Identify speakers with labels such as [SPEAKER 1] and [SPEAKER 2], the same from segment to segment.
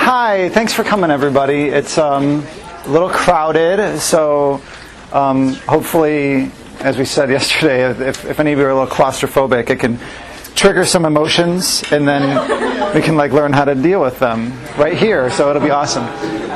[SPEAKER 1] Hi, thanks for coming, everybody. It's a little crowded, so hopefully, as we said yesterday, if any of you are a little claustrophobic, it can trigger some emotions, and then we can learn how to deal with them right here. So it'll be awesome.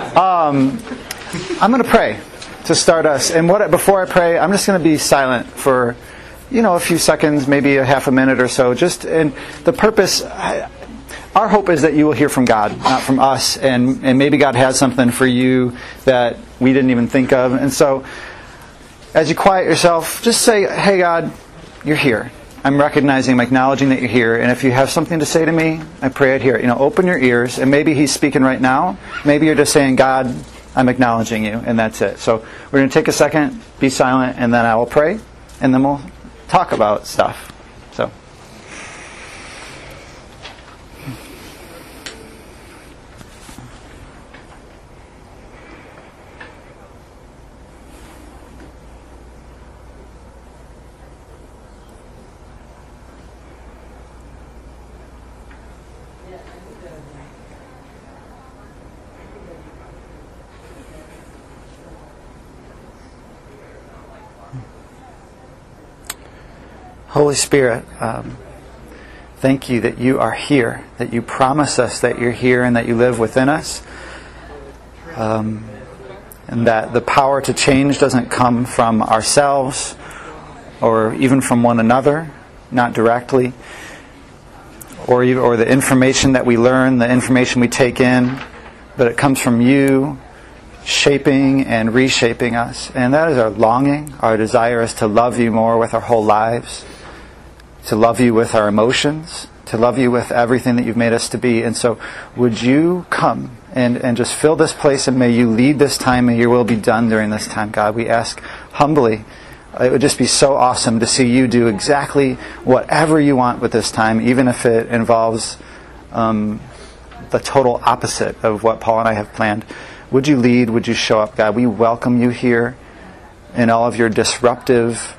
[SPEAKER 1] I'm going to pray to start us, and before I pray, I'm just going to be silent for a few seconds, maybe a half a minute or so. And the purpose. Our hope is that you will hear from God, not from us, and maybe God has something for you that we didn't even think of. And so, as you quiet yourself, just say, "Hey God, you're here. I'm acknowledging that you're here, and if you have something to say to me, I pray I'd hear it." Open your ears, and maybe He's speaking right now. Maybe you're just saying, "God, I'm acknowledging you," and that's it. So we're going to take a second, be silent, and then I will pray, and then we'll talk about stuff. So. Holy Spirit, thank you that you are here, that you promise us that you're here and that you live within us, and that the power to change doesn't come from ourselves or even from one another, not directly, or the information that we learn, the information we take in, but it comes from you shaping and reshaping us. And that is our longing. Our desire is to love you more with our whole lives, to love you with our emotions, to love you with everything that you've made us to be. And so would you come and just fill this place, and may you lead this time, may your will be done during this time, God. We ask humbly. It would just be so awesome to see you do exactly whatever you want with this time, even if it involves the total opposite of what Paul and I have planned. Would you lead? Would you show up, God? We welcome you here in all of your disruptive,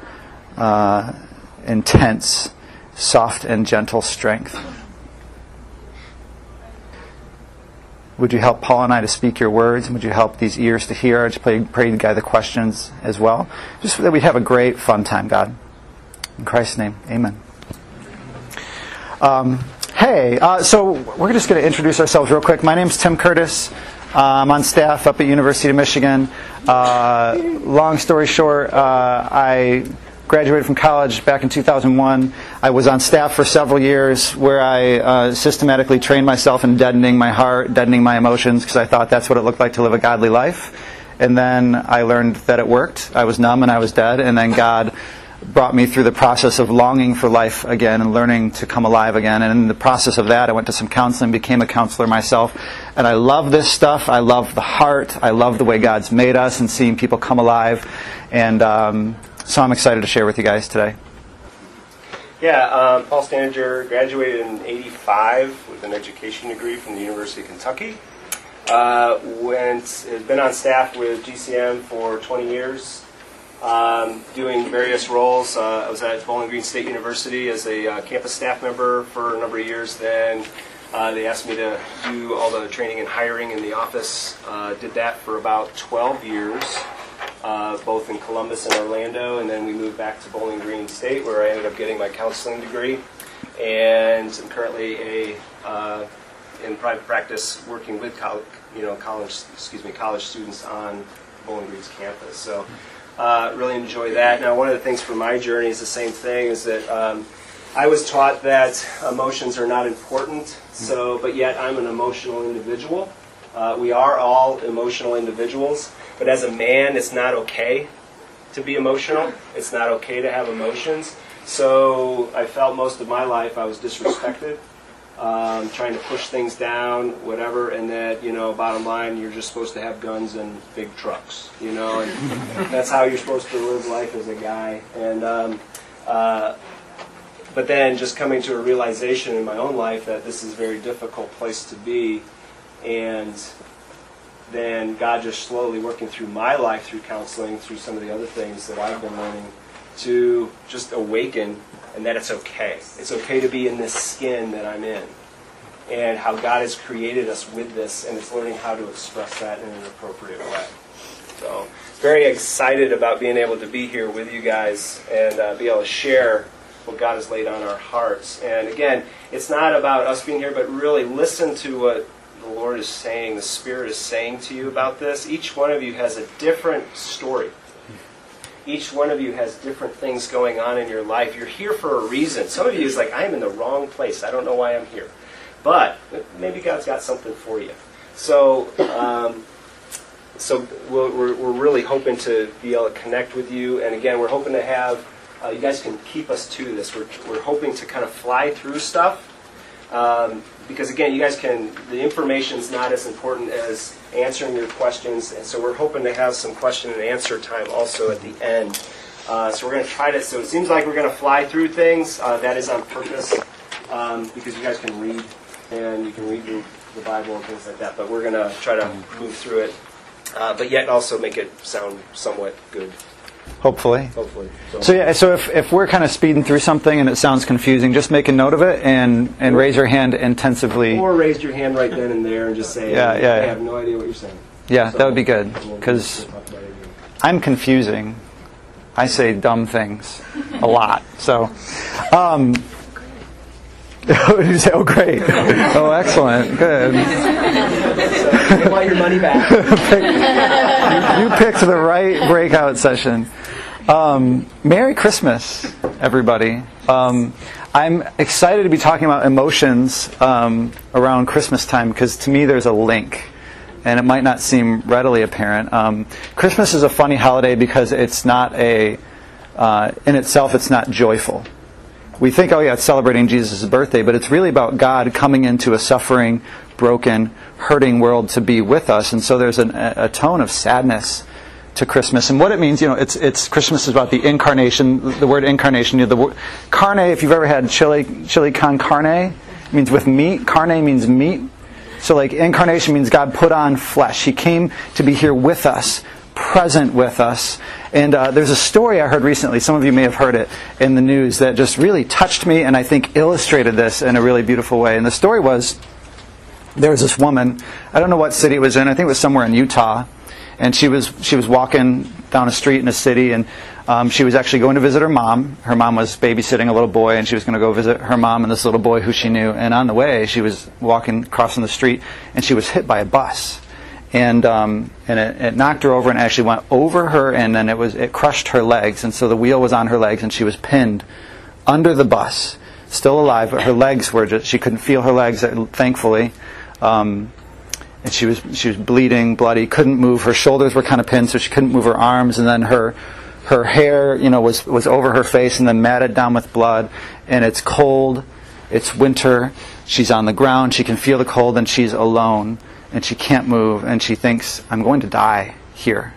[SPEAKER 1] intense, soft and gentle strength. Would you help Paul and I to speak your words? And would you help these ears to hear? I just pray to guide the questions as well. Just so that we have a great, fun time, God. In Christ's name, amen. So we're just going to introduce ourselves real quick. My name's Tim Curtis. I'm on staff up at University of Michigan. Long story short, I graduated from college back in 2001. I was on staff for several years where I systematically trained myself in deadening my heart, deadening my emotions, because I thought that's what it looked like to live a godly life. And then I learned that it worked. I was numb and I was dead. And then God brought me through the process of longing for life again and learning to come alive again. And in the process of that, I went to some counseling, became a counselor myself. And I love this stuff. I love the heart. I love the way God's made us and seeing people come alive. And so I'm excited to share with you guys today.
[SPEAKER 2] Yeah, Paul Staninger, graduated in '85 with an education degree from the University of Kentucky. Has been on staff with GCM for 20 years, doing various roles. I was at Bowling Green State University as a campus staff member for a number of years. Then they asked me to do all the training and hiring in the office. Did that for about 12 years. Both in Columbus and Orlando, and then we moved back to Bowling Green State, where I ended up getting my counseling degree, and I'm currently in private practice working with college students on Bowling Green's campus. So really enjoy that. Now, one of the things for my journey is the same thing, is that I was taught that emotions are not important, but yet I'm an emotional individual. We are all emotional individuals. But as a man, it's not okay to be emotional. It's not okay to have emotions. So I felt most of my life I was disrespected, trying to push things down, whatever, and that, bottom line, you're just supposed to have guns and big trucks, and that's how you're supposed to live life as a guy. And but then just coming to a realization in my own life that this is a very difficult place to be, and then God just slowly working through my life, through counseling, through some of the other things that I've been learning, to just awaken, and that it's okay. It's okay to be in this skin that I'm in. and how God has created us with this, and it's learning how to express that in an appropriate way. So, very excited about being able to be here with you guys and be able to share what God has laid on our hearts. And again, it's not about us being here, but really listen to what the Lord is saying, the Spirit is saying to you about this. Each one of you has a different story. Each one of you has different things going on in your life. You're here for a reason. Some of you is like, I am in the wrong place. I don't know why I'm here. But maybe God's got something for you. So we're really hoping to be able to connect with you. And again, we're hoping to have, you guys can keep us to this. We're hoping to kind of fly through stuff. Because again, you guys can, the information's not as important as answering your questions. And so we're hoping to have some question and answer time also at the end. So we're going to try to, so it seems like we're going to fly through things. That is on purpose because you guys can read and you can read the Bible and things like that. But we're going to try to move through it. But yet also make it sound somewhat good.
[SPEAKER 1] Hopefully.
[SPEAKER 2] So
[SPEAKER 1] if we're kind of speeding through something and it sounds confusing, just make a note of it and raise your hand intensively.
[SPEAKER 2] Or raise your hand right then and there and just say, I have no idea what you're saying.
[SPEAKER 1] Yeah, that would be good. Because I'm confusing. I say dumb things a lot. So, you say, oh, great. Oh, excellent. Good.
[SPEAKER 2] So you want your money back.
[SPEAKER 1] You picked the right breakout session. Merry Christmas, everybody. I'm excited to be talking about emotions around Christmas time because to me there's a link. And it might not seem readily apparent. Christmas is a funny holiday because it's not in itself, it's not joyful. We think, oh yeah, it's celebrating Jesus' birthday, but it's really about God coming into a suffering, broken, hurting world to be with us. And so there's a tone of sadness to Christmas. And what it means, it's Christmas is about the incarnation, the word incarnation. The word carne, if you've ever had chili con carne, it means with meat. Carne means meat. So like incarnation means God put on flesh. He came to be here with us, present with us. And there's a story I heard recently, some of you may have heard it in the news, that just really touched me and I think illustrated this in a really beautiful way. And the story was, there was this woman, I don't know what city it was in, I think it was somewhere in Utah, and she was walking down a street in a city, and she was actually going to visit her mom. Her mom was babysitting a little boy, and she was going to go visit her mom and this little boy who she knew. And on the way, she was crossing the street, and she was hit by a bus. And it knocked her over and actually went over her, and then it crushed her legs. And so the wheel was on her legs, and she was pinned under the bus, still alive, but her legs were she couldn't feel her legs, thankfully. And she was bleeding, bloody, couldn't move. Her shoulders were kind of pinned, so she couldn't move her arms. And then her hair, was over her face and then matted down with blood. And it's cold. It's winter. She's on the ground. She can feel the cold, and she's alone. And she can't move, and she thinks, I'm going to die here.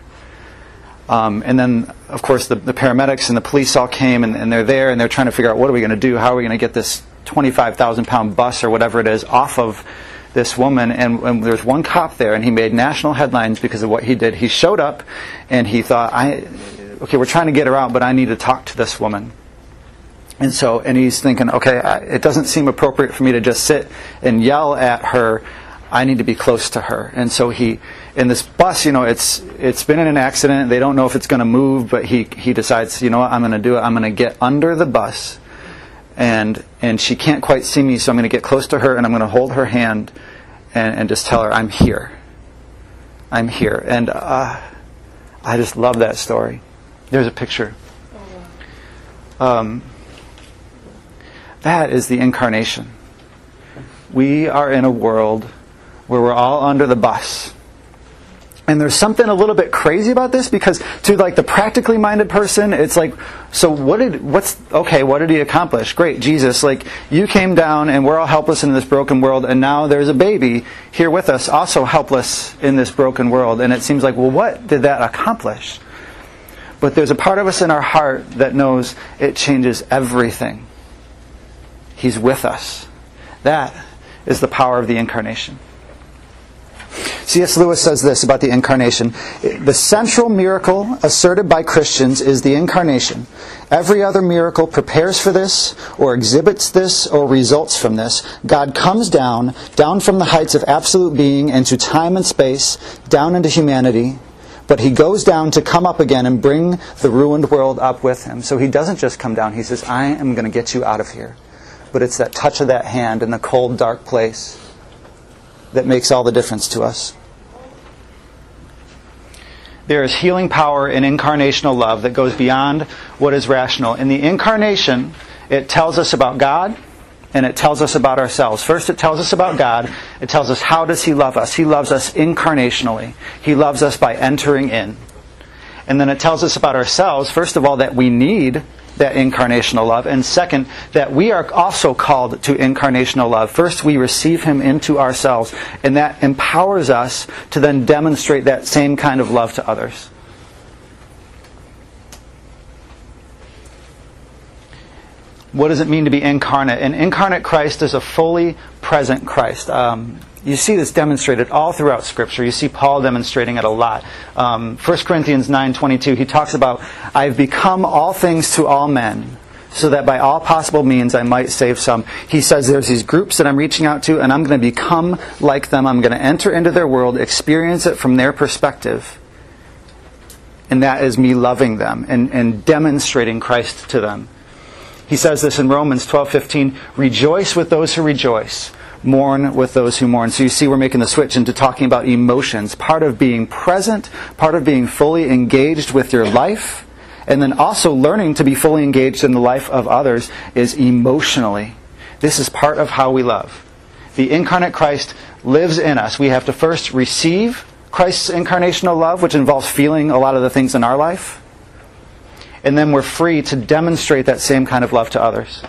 [SPEAKER 1] And then, of course, the paramedics and the police all came, and they're there, and they're trying to figure out, what are we going to do? How are we going to get this 25,000-pound bus or whatever it is off of this woman? And there's one cop there, and he made national headlines because of what he did. He showed up, and he thought, okay, we're trying to get her out, but I need to talk to this woman. And he's thinking, okay, it doesn't seem appropriate for me to just sit and yell at her. I need to be close to her. And so in this bus, it's been in an accident. They don't know if it's going to move, but he decides, what, I'm going to do it. I'm going to get under the bus, and she can't quite see me, so I'm going to get close to her, and I'm going to hold her hand and just tell her, I'm here. I'm here. And I just love that story. There's a picture. That is the incarnation. We are in a world where we're all under the bus. And there's something a little bit crazy about this, because to like the practically minded person, it's like, so what did he accomplish? Great, Jesus, like you came down and we're all helpless in this broken world, and now there's a baby here with us, also helpless in this broken world. And it seems like, well, what did that accomplish? But there's a part of us in our heart that knows it changes everything. He's with us. That is the power of the incarnation. C.S. Lewis says this about the incarnation. The central miracle asserted by Christians is the incarnation. Every other miracle prepares for this, or exhibits this, or results from this. God comes down from the heights of absolute being into time and space, down into humanity, but he goes down to come up again and bring the ruined world up with him. So he doesn't just come down. He says, I am going to get you out of here. But it's that touch of that hand in the cold, dark place that makes all the difference to us. There is healing power in incarnational love that goes beyond what is rational. In the incarnation, it tells us about God and it tells us about ourselves. First, it tells us about God. It tells us how does He love us. He loves us incarnationally. He loves us by entering in. And then it tells us about ourselves, first of all, that we need that incarnational love. And second, that we are also called to incarnational love. First, we receive Him into ourselves. And that empowers us to then demonstrate that same kind of love to others. What does it mean to be incarnate? An incarnate Christ is a fully present Christ. You see this demonstrated all throughout Scripture. You see Paul demonstrating it a lot. 1 Corinthians 9:22, he talks about, I've become all things to all men, so that by all possible means I might save some. He says there's these groups that I'm reaching out to, and I'm going to become like them. I'm going to enter into their world, experience it from their perspective. And that is me loving them and demonstrating Christ to them. He says this in Romans 12:15, rejoice with those who rejoice. Mourn with those who mourn. So you see we're making the switch into talking about emotions. Part of being present, part of being fully engaged with your life, and then also learning to be fully engaged in the life of others is emotionally. This is part of how we love. The incarnate Christ lives in us. We have to first receive Christ's incarnational love, which involves feeling a lot of the things in our life. And then we're free to demonstrate that same kind of love to others.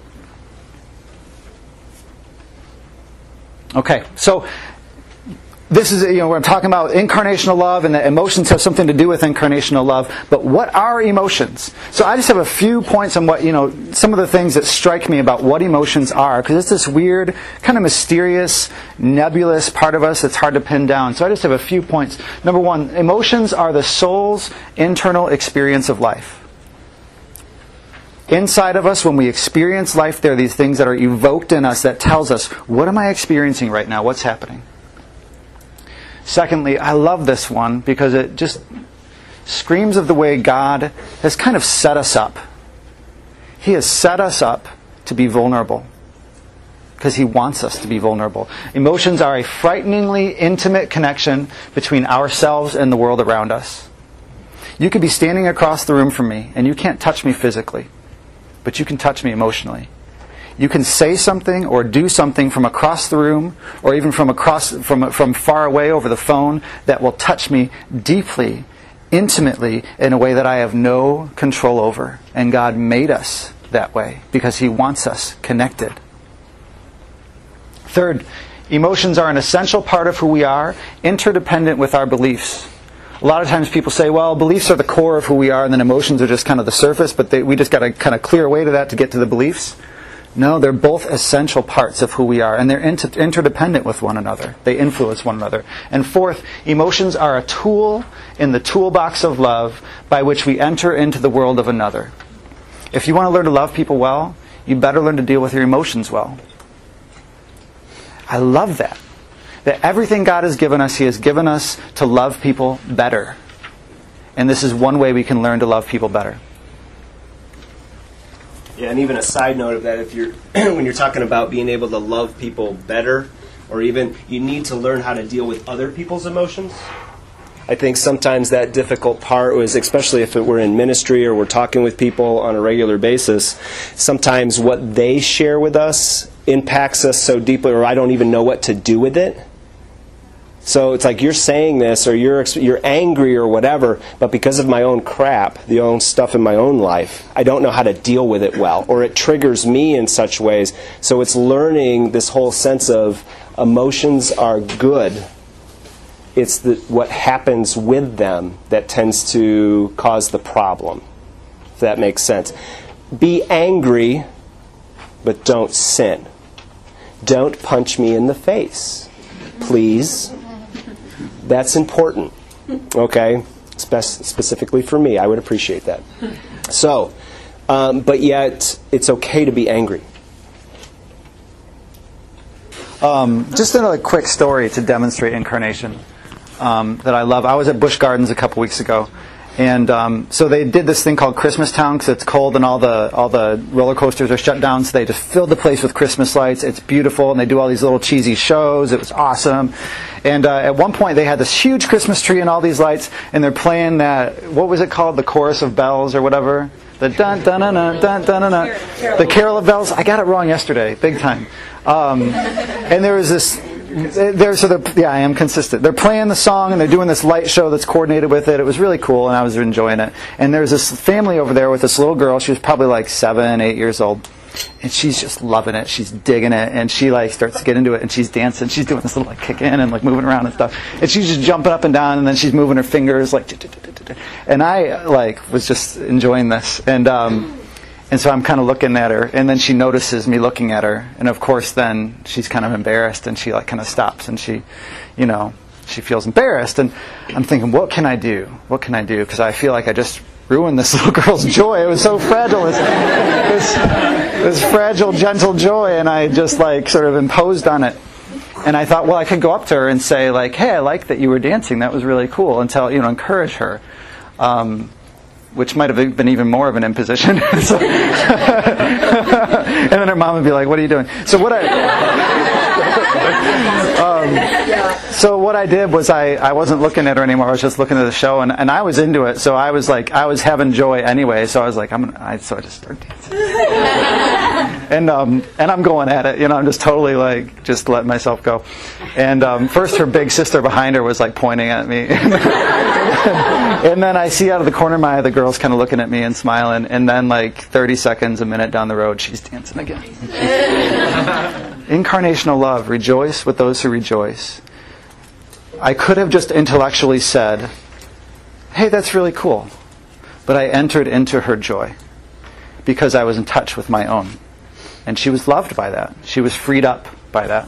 [SPEAKER 1] Okay, so this is, we're talking about incarnational love, and that emotions have something to do with incarnational love. But what are emotions? So I just have a few points on what, some of the things that strike me about what emotions are, because it's this weird, kind of mysterious, nebulous part of us that's hard to pin down. So I just have a few points. Number one, emotions are the soul's internal experience of life. Inside of us, when we experience life, there are these things that are evoked in us that tells us, what am I experiencing right now? What's happening? Secondly, I love this one because it just screams of the way God has kind of set us up. He has set us up to be vulnerable because He wants us to be vulnerable. Emotions are a frighteningly intimate connection between ourselves and the world around us. You could be standing across the room from me and you can't touch me physically, but you can touch me emotionally. You can say something or do something from across the room, or even from far away over the phone, that will touch me deeply, intimately, in a way that I have no control over. And God made us that way because He wants us connected. Third, emotions are an essential part of who we are, interdependent with our beliefs. A lot of times people say, well, beliefs are the core of who we are, and then emotions are just kind of the surface, but we just got to kind of clear away to that to get to the beliefs. No, they're both essential parts of who we are, and they're interdependent with one another. They influence one another. And fourth, emotions are a tool in the toolbox of love by which we enter into the world of another. If you want to learn to love people well, you better learn to deal with your emotions well. I love that. That everything God has given us, He has given us to love people better. And this is one way we can learn to love people better.
[SPEAKER 2] Yeah, and even a side note of that, if you're when you're talking about being able to love people better, or even you need to learn how to deal with other people's emotions. I think sometimes that difficult part was, especially if we're in ministry or we're talking with people on a regular basis, sometimes what they share with us impacts us so deeply, or I don't even know what to do with it. So it's like you're saying this, or you're angry or whatever, but because of my own crap, the own stuff in my own life, I don't know how to deal with it well, or it triggers me in such ways. So it's learning this whole sense of emotions are good. It's what happens with them that tends to cause the problem, if that makes sense. Be angry, but don't sin. Don't punch me in the face, please. That's important, okay? Specifically for me, I would appreciate that. So, but yet, it's okay to be angry.
[SPEAKER 1] Just another quick story to demonstrate incarnation that I love. I was at Busch Gardens a couple weeks ago, and so they did this thing called Christmas Town because it's cold and all the roller coasters are shut down. So they just filled the place with Christmas lights. It's beautiful, and they do all these little cheesy shows. It was awesome. And at one point, they had this huge Christmas tree and all these lights, and they're playing that. What was it called? The Chorus of Bells or whatever. The dun dun dun dun dun dun dun. The Carol of Bells. I got it wrong yesterday, big time. And there was this. I am consistent. They're playing the song and they're doing this light show that's coordinated with it. It was really cool, and I was enjoying it. And there's this family over there with this little girl. She was probably like 7, 8 years old, and she's just loving it. She's digging it, and she like starts to get into it, and she's dancing. She's doing this little like kick in and like moving around and stuff, and she's just jumping up and down, and then she's moving her fingers like. And I like was just enjoying this, and so I'm kind of looking at her, and then she notices me looking at her, and of course then she's kind of embarrassed, and she like kind of stops, and she feels embarrassed, and I'm thinking, what can I do? What can I do? Because I feel like I just ruined this little girl's joy. It was so fragile, this fragile, gentle joy, and I just like sort of imposed on it. And I thought, well, I could go up to her and say like, hey, I like that you were dancing. That was really cool, and encourage her. Which might have been even more of an imposition. And then her mom would be like, what are you doing? So what I did was I wasn't looking at her anymore. I was just looking at the show, and I was into it. So I was like, I was having joy anyway. So I was like, so I just started dancing. And I'm going at it. I'm just totally like, just letting myself go. And first her big sister behind her was like pointing at me. And then I see out of the corner of my eye the girl's kind of looking at me and smiling. And then like 30 seconds, a minute down the road, she's dancing again. Incarnational love. Rejoice with those who rejoice. I could have just intellectually said, hey, that's really cool. But I entered into her joy because I was in touch with my own. And she was loved by that. She was freed up by that.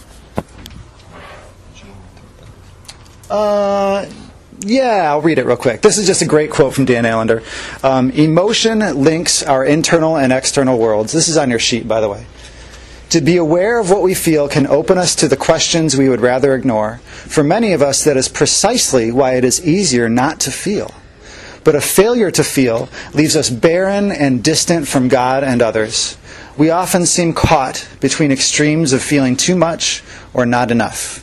[SPEAKER 1] Yeah, I'll read it real quick. This is just a great quote from Dan Allender. Emotion links our internal and external worlds. This is on your sheet, by the way. To be aware of what we feel can open us to the questions we would rather ignore. For many of us, that is precisely why it is easier not to feel. But a failure to feel leaves us barren and distant from God and others. We often seem caught between extremes of feeling too much or not enough.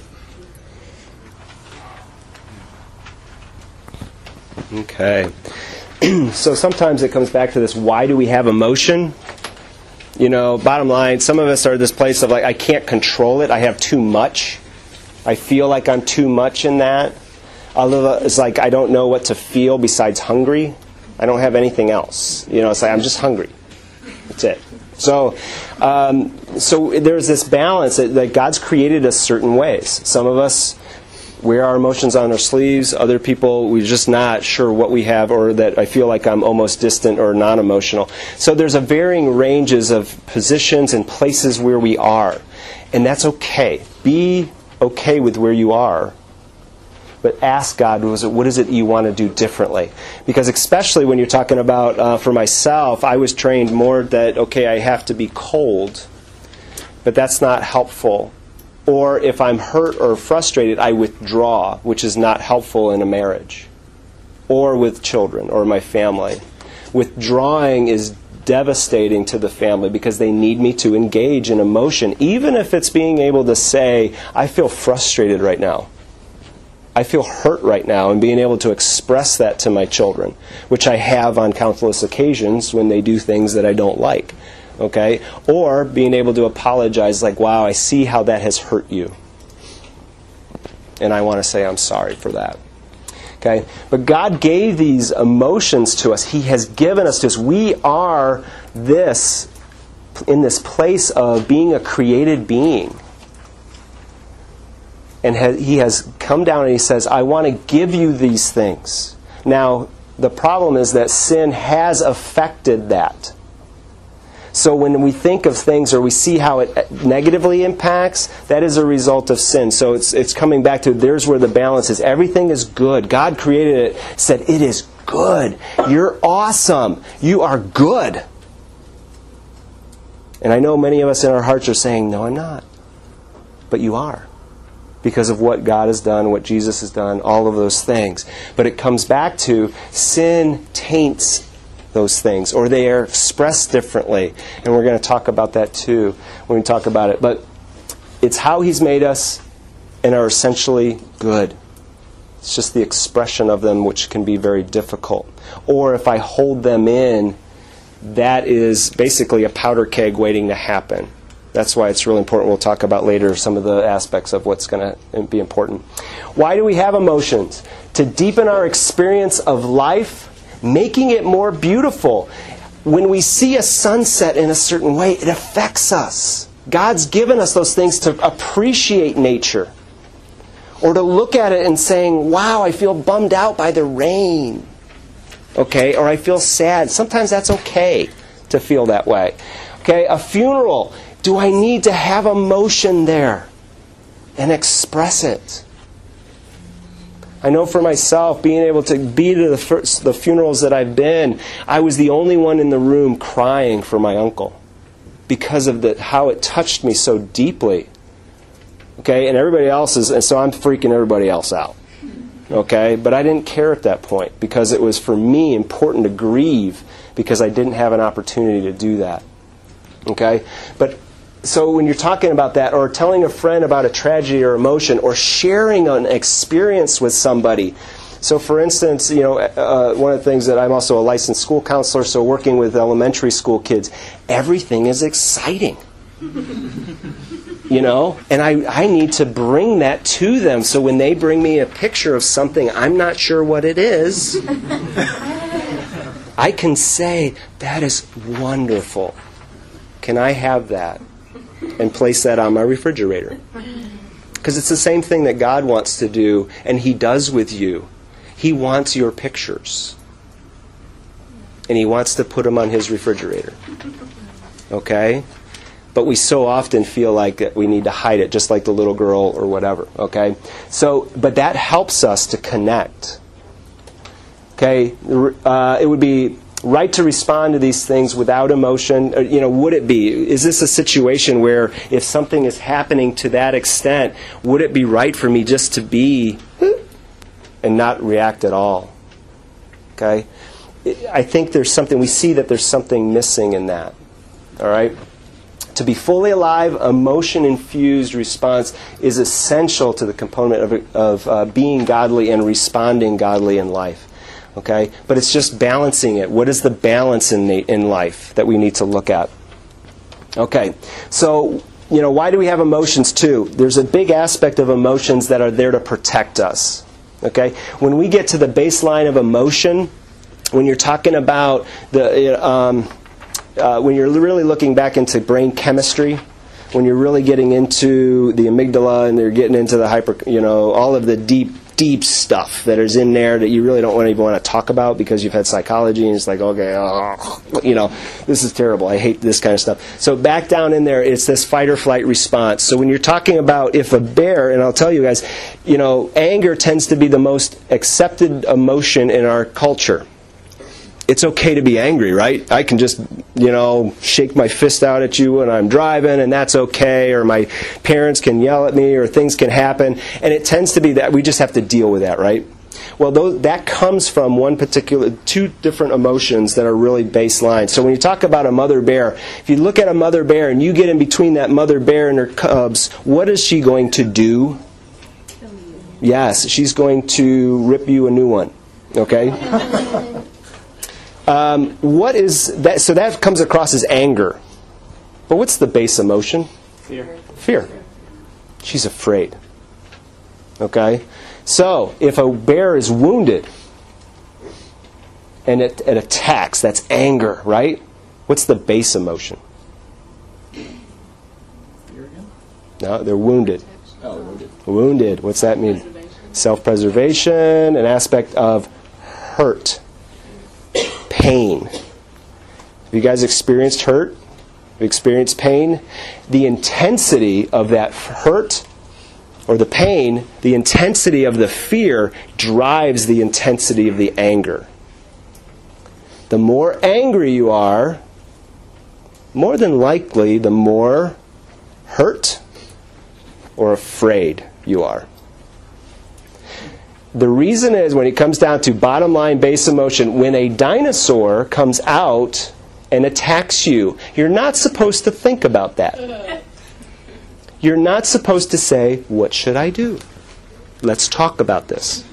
[SPEAKER 2] Okay. So sometimes it comes back to this, why do we have emotion? Bottom line, some of us are this place of like, I can't control it. I have too much. I feel like I'm too much in that. It's like I don't know what to feel besides hungry. I don't have anything else. It's like I'm just hungry. That's it. So there's this balance that God's created us certain ways. Some of us wear our emotions on our sleeves. Other people, we're just not sure what we have, or that I feel like I'm almost distant or non-emotional. So there's a varying ranges of positions and places where we are. And that's okay. Be okay with where you are. But ask God, what is it you want to do differently? Because especially when you're talking about, for myself, I was trained more that, okay, I have to be cold. But that's not helpful. Or if I'm hurt or frustrated, I withdraw, which is not helpful in a marriage. Or with children or my family. Withdrawing is devastating to the family because they need me to engage in emotion, even if it's being able to say, I feel frustrated right now. I feel hurt right now, and being able to express that to my children, which I have on countless occasions when they do things that I don't like. Okay? Or being able to apologize like, wow, I see how that has hurt you. And I want to say I'm sorry for that. Okay? But God gave these emotions to us. He has given us this. We are in this place of being a created being. And He has come down and He says, I want to give you these things. Now, the problem is that sin has affected that.
[SPEAKER 3] So when we think of things or we see how it negatively impacts, that is a result of sin. So it's coming back to there's where the balance is. Everything is good. God created it, said it is good. You're awesome. You are good. And I know many of us in our hearts are saying, no, I'm not. But you are. Because of what God has done, what Jesus has done, all of those things. But it comes back to sin taints those things, or they are expressed differently. And we're going to talk about that too when we talk about it. But it's how He's made us and are essentially good. It's just the expression of them which can be very difficult. Or if I hold them in, that is basically a powder keg waiting to happen. That's why it's really important. We'll talk about later some of the aspects of what's going to be important. Why do we have emotions? To deepen our experience of life, making it more beautiful. When we see a sunset in a certain way, it affects us. God's given us those things to appreciate nature. Or to look at it and saying, wow, I feel bummed out by the rain. Okay? Or I feel sad. Sometimes that's okay to feel that way. Okay? A funeral. Do I need to have emotion there and express it? I know for myself, being able to be to the funerals that I've been, I was the only one in the room crying for my uncle because of how it touched me so deeply. Okay, and everybody else is, and so I'm freaking everybody else out. Okay, but I didn't care at that point because it was for me important to grieve because I didn't have an opportunity to do that. Okay, but so when you're talking about that, or telling a friend about a tragedy or emotion, or sharing an experience with somebody. So for instance, one of the things that I'm also a licensed school counselor, so working with elementary school kids, everything is exciting. And I need to bring that to them. So when they bring me a picture of something I'm not sure what it is, I can say, that is wonderful. Can I have that? And place that on my refrigerator. Because it's the same thing that God wants to do, and He does with you. He wants your pictures. And He wants to put them on His refrigerator. Okay? But we so often feel like that we need to hide it, just like the little girl or whatever. Okay? But that helps us to connect. Okay? It would be right to respond to these things without emotion. Would it be? Is this a situation where if something is happening to that extent, would it be right for me just to be and not react at all? Okay? I think we see that there's something missing in that. All right? To be fully alive, emotion-infused response is essential to the component of being godly and responding godly in life. Okay? But it's just balancing it. What is the balance in life that we need to look at? Okay. So, why do we have emotions too? There's a big aspect of emotions that are there to protect us. Okay? When we get to the baseline of emotion, when you're talking about when you're really looking back into brain chemistry, when you're really getting into the amygdala and you're getting into the all of the deep stuff that is in there that you really don't even want to talk about because you've had psychology and it's like, okay, this is terrible. I hate this kind of stuff. So back down in there, it's this fight or flight response. So when you're talking about if a bear, and I'll tell you guys, anger tends to be the most accepted emotion in our culture. It's okay to be angry, right? I can just, shake my fist out at you when I'm driving, and that's okay. Or my parents can yell at me, or things can happen. And it tends to be that we just have to deal with that, right? Well, that comes from two different emotions that are really baseline. So when you talk about a mother bear, if you look at a mother bear and you get in between that mother bear and her cubs, what is she going to do? Yes, she's going to rip you a new one. Okay? What is that? So that comes across as anger. But what's the base emotion? Fear. She's afraid. Okay? So, if a bear is wounded and it attacks, that's anger, right? What's the base emotion? Fear again? No, they're wounded. Oh, wounded. Wounded. What's that mean? Self-preservation, an aspect of hurt. Pain. Have you guys experienced hurt? experienced pain? The intensity of that hurt or the pain, the intensity of the fear drives the intensity of the anger. The more angry you are, more than likely, the more hurt or afraid you are. The reason is, when it comes down to bottom line base emotion, when a dinosaur comes out and attacks you, you're not supposed to think about that. You're not supposed to say, what should I do? Let's talk about this.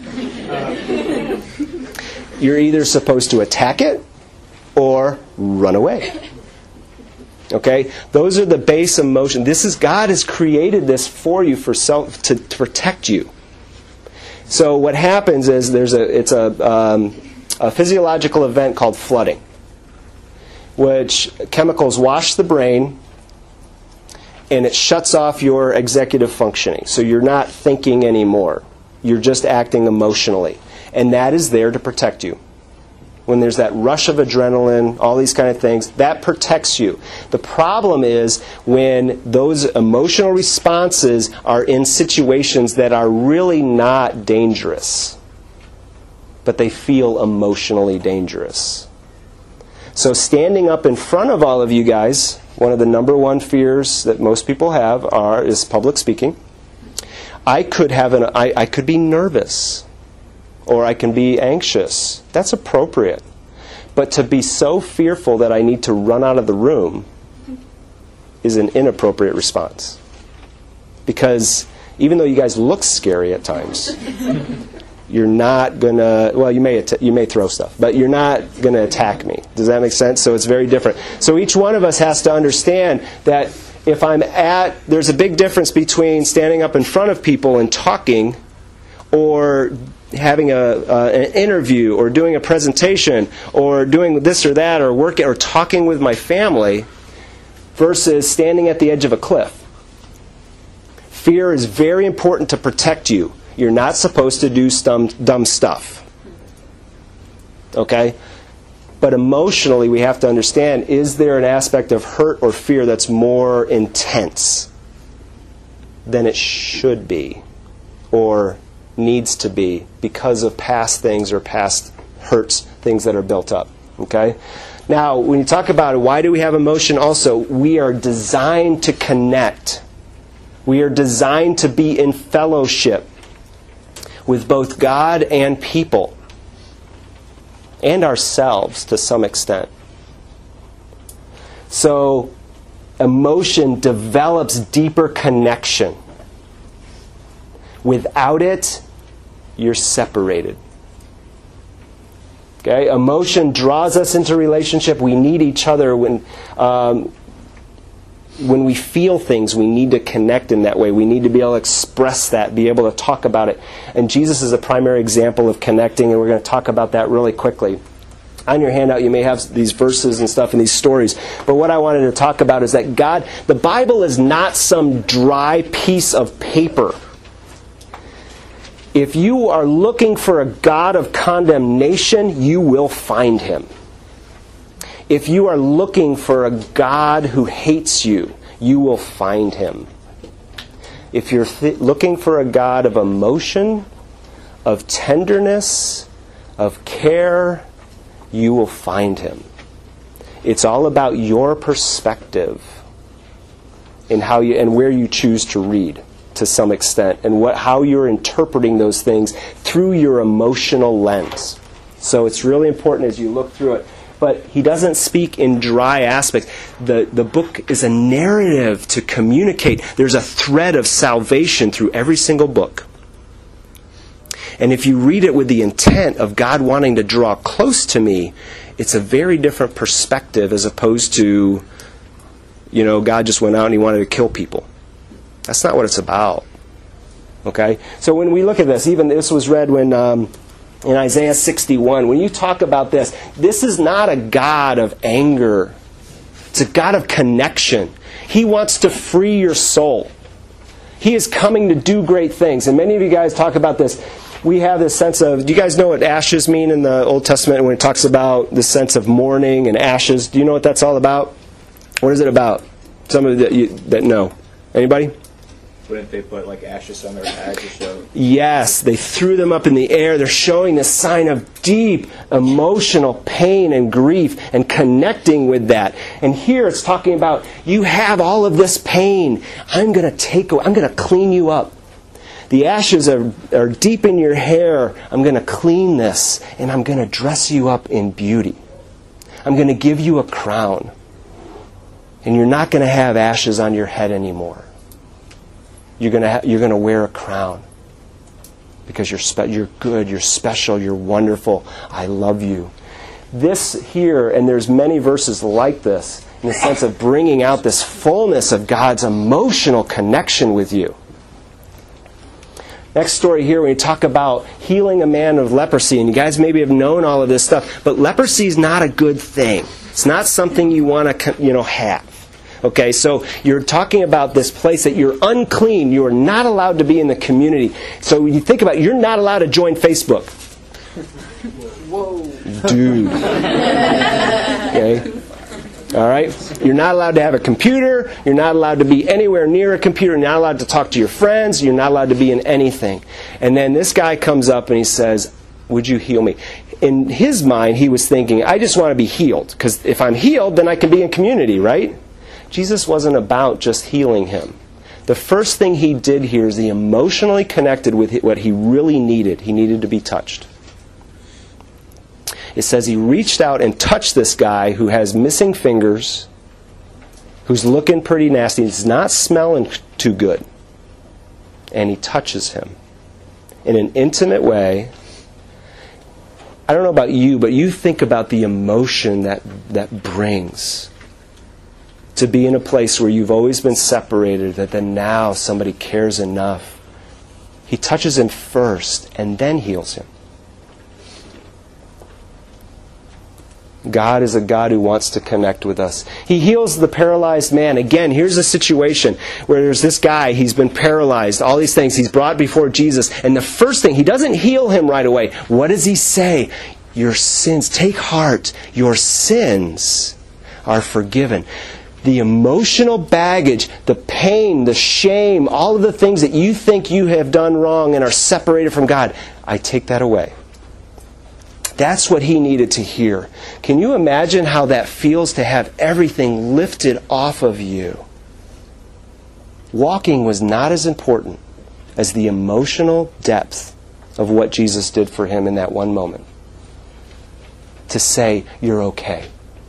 [SPEAKER 3] You're either supposed to attack it or run away. Okay? Those are the base emotion. God has created this for you to protect you. So what happens is it's a physiological event called flooding, which chemicals wash the brain and it shuts off your executive functioning. So you're not thinking anymore. You're just acting emotionally. And that is there to protect you. When there's that rush of adrenaline, all these kind of things, that protects you. The problem is when those emotional responses are in situations that are really not dangerous, but they feel emotionally dangerous. So standing up in front of all of you guys, one of the number one fears that most people have is public speaking. I could be nervous, or I can be anxious. That's appropriate. But to be so fearful that I need to run out of the room is an inappropriate response. Because even though you guys look scary at times, you're not going to, well, you may throw stuff, but you're not going to attack me. Does that make sense? So it's very different. So each one of us has to understand that if there's a big difference between standing up in front of people and talking, or having an interview, or doing a presentation, or doing this or that, or working or talking with my family, versus standing at the edge of a cliff. Fear is very important to protect you. You're not supposed to do dumb stuff. Okay? But emotionally, we have to understand, is there an aspect of hurt or fear that's more intense than it should be, or needs to be, because of past things or past hurts, things that are built up. Okay? Now, when you talk about it, why do we have emotion also? We are designed to connect. We are designed to be in fellowship with both God and people, and ourselves to some extent. So, emotion develops deeper connection. Without it, you're separated. Okay? Emotion draws us into relationship. We need each other. When we feel things, we need to connect in that way. We need to be able to express that, be able to talk about it. And Jesus is a primary example of connecting, and we're going to talk about that really quickly. On your handout, you may have these verses and stuff and these stories. But what I wanted to talk about is that the Bible is not some dry piece of paper. If you are looking for a God of condemnation, you will find him. If you are looking for a God who hates you, you will find him. If you're looking for a God of emotion, of tenderness, of care, you will find him. It's all about your perspective and where you choose to read, to some extent, and how you're interpreting those things through your emotional lens. So it's really important as you look through it. But he doesn't speak in dry aspects. The book is a narrative to communicate. There's a thread of salvation through every single book. And if you read it with the intent of God wanting to draw close to me, it's a very different perspective as opposed to, God just went out and he wanted to kill people. That's not what it's about. Okay? So when we look at this, even this was read when in Isaiah 61, when you talk about this is not a God of anger. It's a God of connection. He wants to free your soul. He is coming to do great things. And many of you guys talk about this. We have this sense of, do you guys know what ashes mean in the Old Testament when it talks about the sense of mourning and ashes? Do you know what that's all about? What is it about? Somebody that know. Anybody?
[SPEAKER 4] Wouldn't they put like ashes on their head to show?
[SPEAKER 3] Yes, they threw them up in the air. They're showing the sign of deep emotional pain and grief and connecting with that. And here it's talking about, you have all of this pain. I'm going to clean you up. The ashes are deep in your hair. I'm going to clean this, and I'm going to dress you up in beauty. I'm going to give you a crown. And you're not going to have ashes on your head anymore. You're going to wear a crown because you're good, you're special, you're wonderful. I love you. This here, and there's many verses like this, in the sense of bringing out this fullness of God's emotional connection with you. Next story here, when you talk about healing a man of leprosy, and you guys maybe have known all of this stuff, but leprosy is not a good thing. It's not something you want to, have. Okay, so you're talking about this place that you're unclean. You are not allowed to be in the community. So when you think about it, you're not allowed to join Facebook.
[SPEAKER 4] Whoa.
[SPEAKER 3] Dude. Okay? All right? You're not allowed to have a computer. You're not allowed to be anywhere near a computer. You're not allowed to talk to your friends. You're not allowed to be in anything. And then this guy comes up and he says, would you heal me? In his mind, he was thinking, I just want to be healed. Because if I'm healed, then I can be in community, right? Jesus wasn't about just healing him. The first thing he did here is he emotionally connected with what he really needed. He needed to be touched. It says he reached out and touched this guy who has missing fingers, who's looking pretty nasty, he's not smelling too good. And he touches him in an intimate way. I don't know about you, but you think about the emotion that brings to be in a place where you've always been separated, that then now somebody cares enough. He touches him first and then heals him. God is a God who wants to connect with us. He heals the paralyzed man. Again, here's a situation where there's this guy, he's been paralyzed, all these things, he's brought before Jesus, and the first thing, he doesn't heal him right away. What does he say? Your sins, take heart, your sins are forgiven. The emotional baggage, the pain, the shame, all of the things that you think you have done wrong and are separated from God, I take that away. That's what he needed to hear. Can you imagine how that feels to have everything lifted off of you? Walking was not as important as the emotional depth of what Jesus did for him in that one moment. To say, you're okay.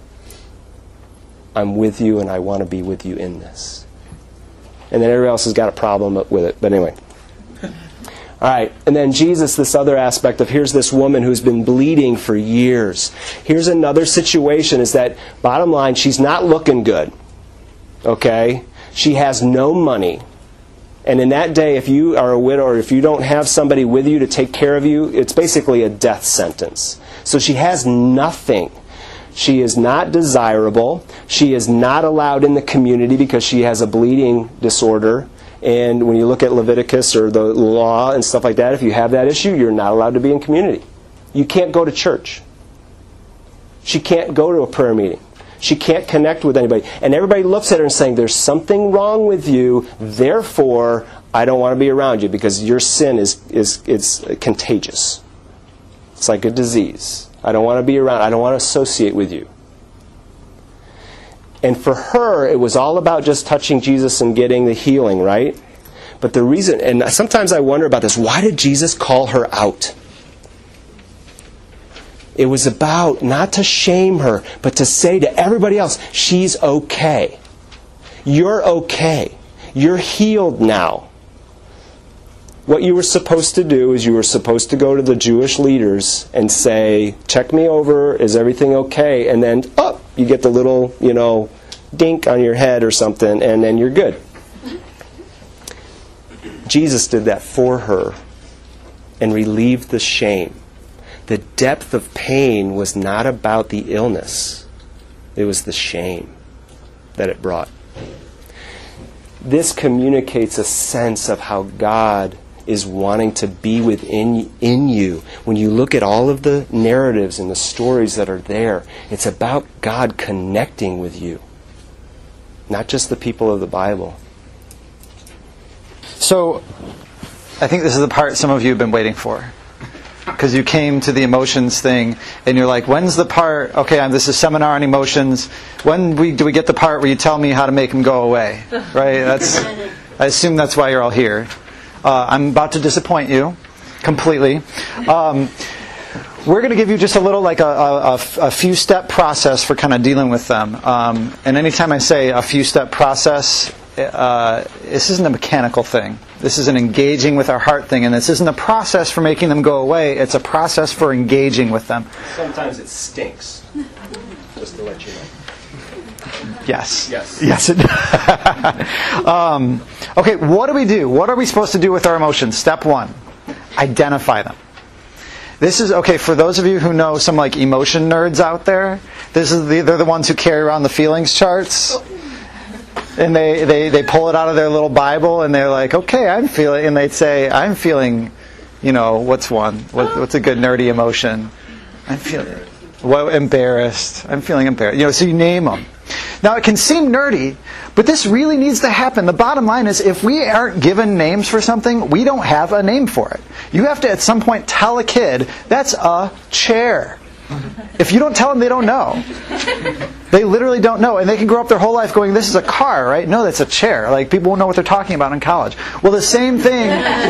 [SPEAKER 3] I'm with you and I want to be with you in this. And then everybody else has got a problem with it. But anyway. All right. And then Jesus, this other aspect of, here's this woman who's been bleeding for years. Here's another situation, is that, bottom line, she's not looking good. Okay? She has no money. And in that day, if you are a widow or if you don't have somebody with you to take care of you, it's basically a death sentence. So she has nothing. She is not desirable. She is not allowed in the community because she has a bleeding disorder. And when you look at Leviticus or the law and stuff like that, if you have that issue, you're not allowed to be in community. You can't go to church. She can't go to a prayer meeting. She can't connect with anybody. And everybody looks at her and saying, there's something wrong with you, therefore I don't want to be around you because your sin is contagious. It's like a disease. I don't want to be around. I don't want to associate with you. And for her, it was all about just touching Jesus and getting the healing, right? But the reason, and sometimes I wonder about this, why did Jesus call her out? It was about not to shame her, but to say to everybody else, she's okay. You're okay. You're healed now. What you were supposed to do is you were supposed to go to the Jewish leaders and say, check me over, is everything okay? And then, you get the little, dink on your head or something, and then you're good. Jesus did that for her and relieved the shame. The depth of pain was not about the illness. It was the shame that it brought. This communicates a sense of how God is wanting to be within you. When you look at all of the narratives and the stories that are there, it's about God connecting with you. not just the people of the Bible.
[SPEAKER 1] So, I think this is the part some of you have been waiting for. Because you came to the emotions thing, and you're like, when's the part, okay, this is seminar on emotions, when do we get the part where you tell me how to make them go away? Right? I assume that's why you're all here. I'm about to disappoint you completely. We're going to give you just a little, like a few-step process for kind of dealing with them. And anytime I say a few-step process, this isn't a mechanical thing. This is an engaging with our heart thing, and this isn't a process for making them go away. It's a process for engaging with them.
[SPEAKER 2] Sometimes it stinks, just to let you know.
[SPEAKER 1] Yes.
[SPEAKER 2] Yes.
[SPEAKER 1] Yes. It okay, what do we do? What are we supposed to do with our emotions? Step 1, identify them. This is, okay, for those of you who know some like emotion nerds out there, they're the ones who carry around the feelings charts. And they pull it out of their little Bible, and they're like, okay, I'm feeling, and they'd say, I'm feeling, what's one? What's a good nerdy emotion? I'm feeling, embarrassed. I'm feeling embarrassed. So you name them. Now, it can seem nerdy, but this really needs to happen. The bottom line is, if we aren't given names for something, we don't have a name for it. You have to, at some point, tell a kid, that's a chair. If you don't tell them, they don't know. They literally don't know. And they can grow up their whole life going, this is a car, right? No, that's a chair. Like, people won't know what they're talking about in college. Well, the same thing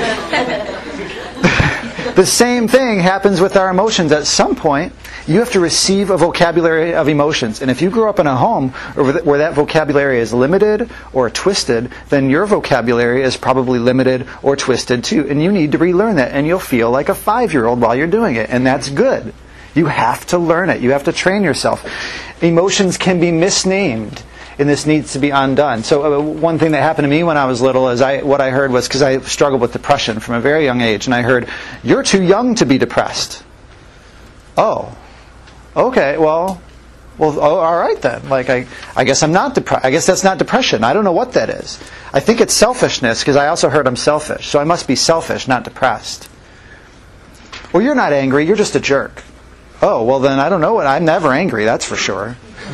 [SPEAKER 1] happens with our emotions. At some point, you have to receive a vocabulary of emotions. And if you grow up in a home where that vocabulary is limited or twisted, then your vocabulary is probably limited or twisted too. And you need to relearn that. And you'll feel like a 5-year-old while you're doing it. And that's good. You have to learn it. You have to train yourself. Emotions can be misnamed, and this needs to be undone. So one thing that happened to me when I was little is what I heard was, because I struggled with depression from a very young age, and I heard, you're too young to be depressed. Oh, okay, well, all right then. Like, I guess I'm not depressed. I guess that's not depression. I don't know what that is. I think it's selfishness, because I also heard I'm selfish. So I must be selfish, not depressed. Well, you're not angry. You're just a jerk. Oh, well then I don't know what. I'm never angry, that's for sure.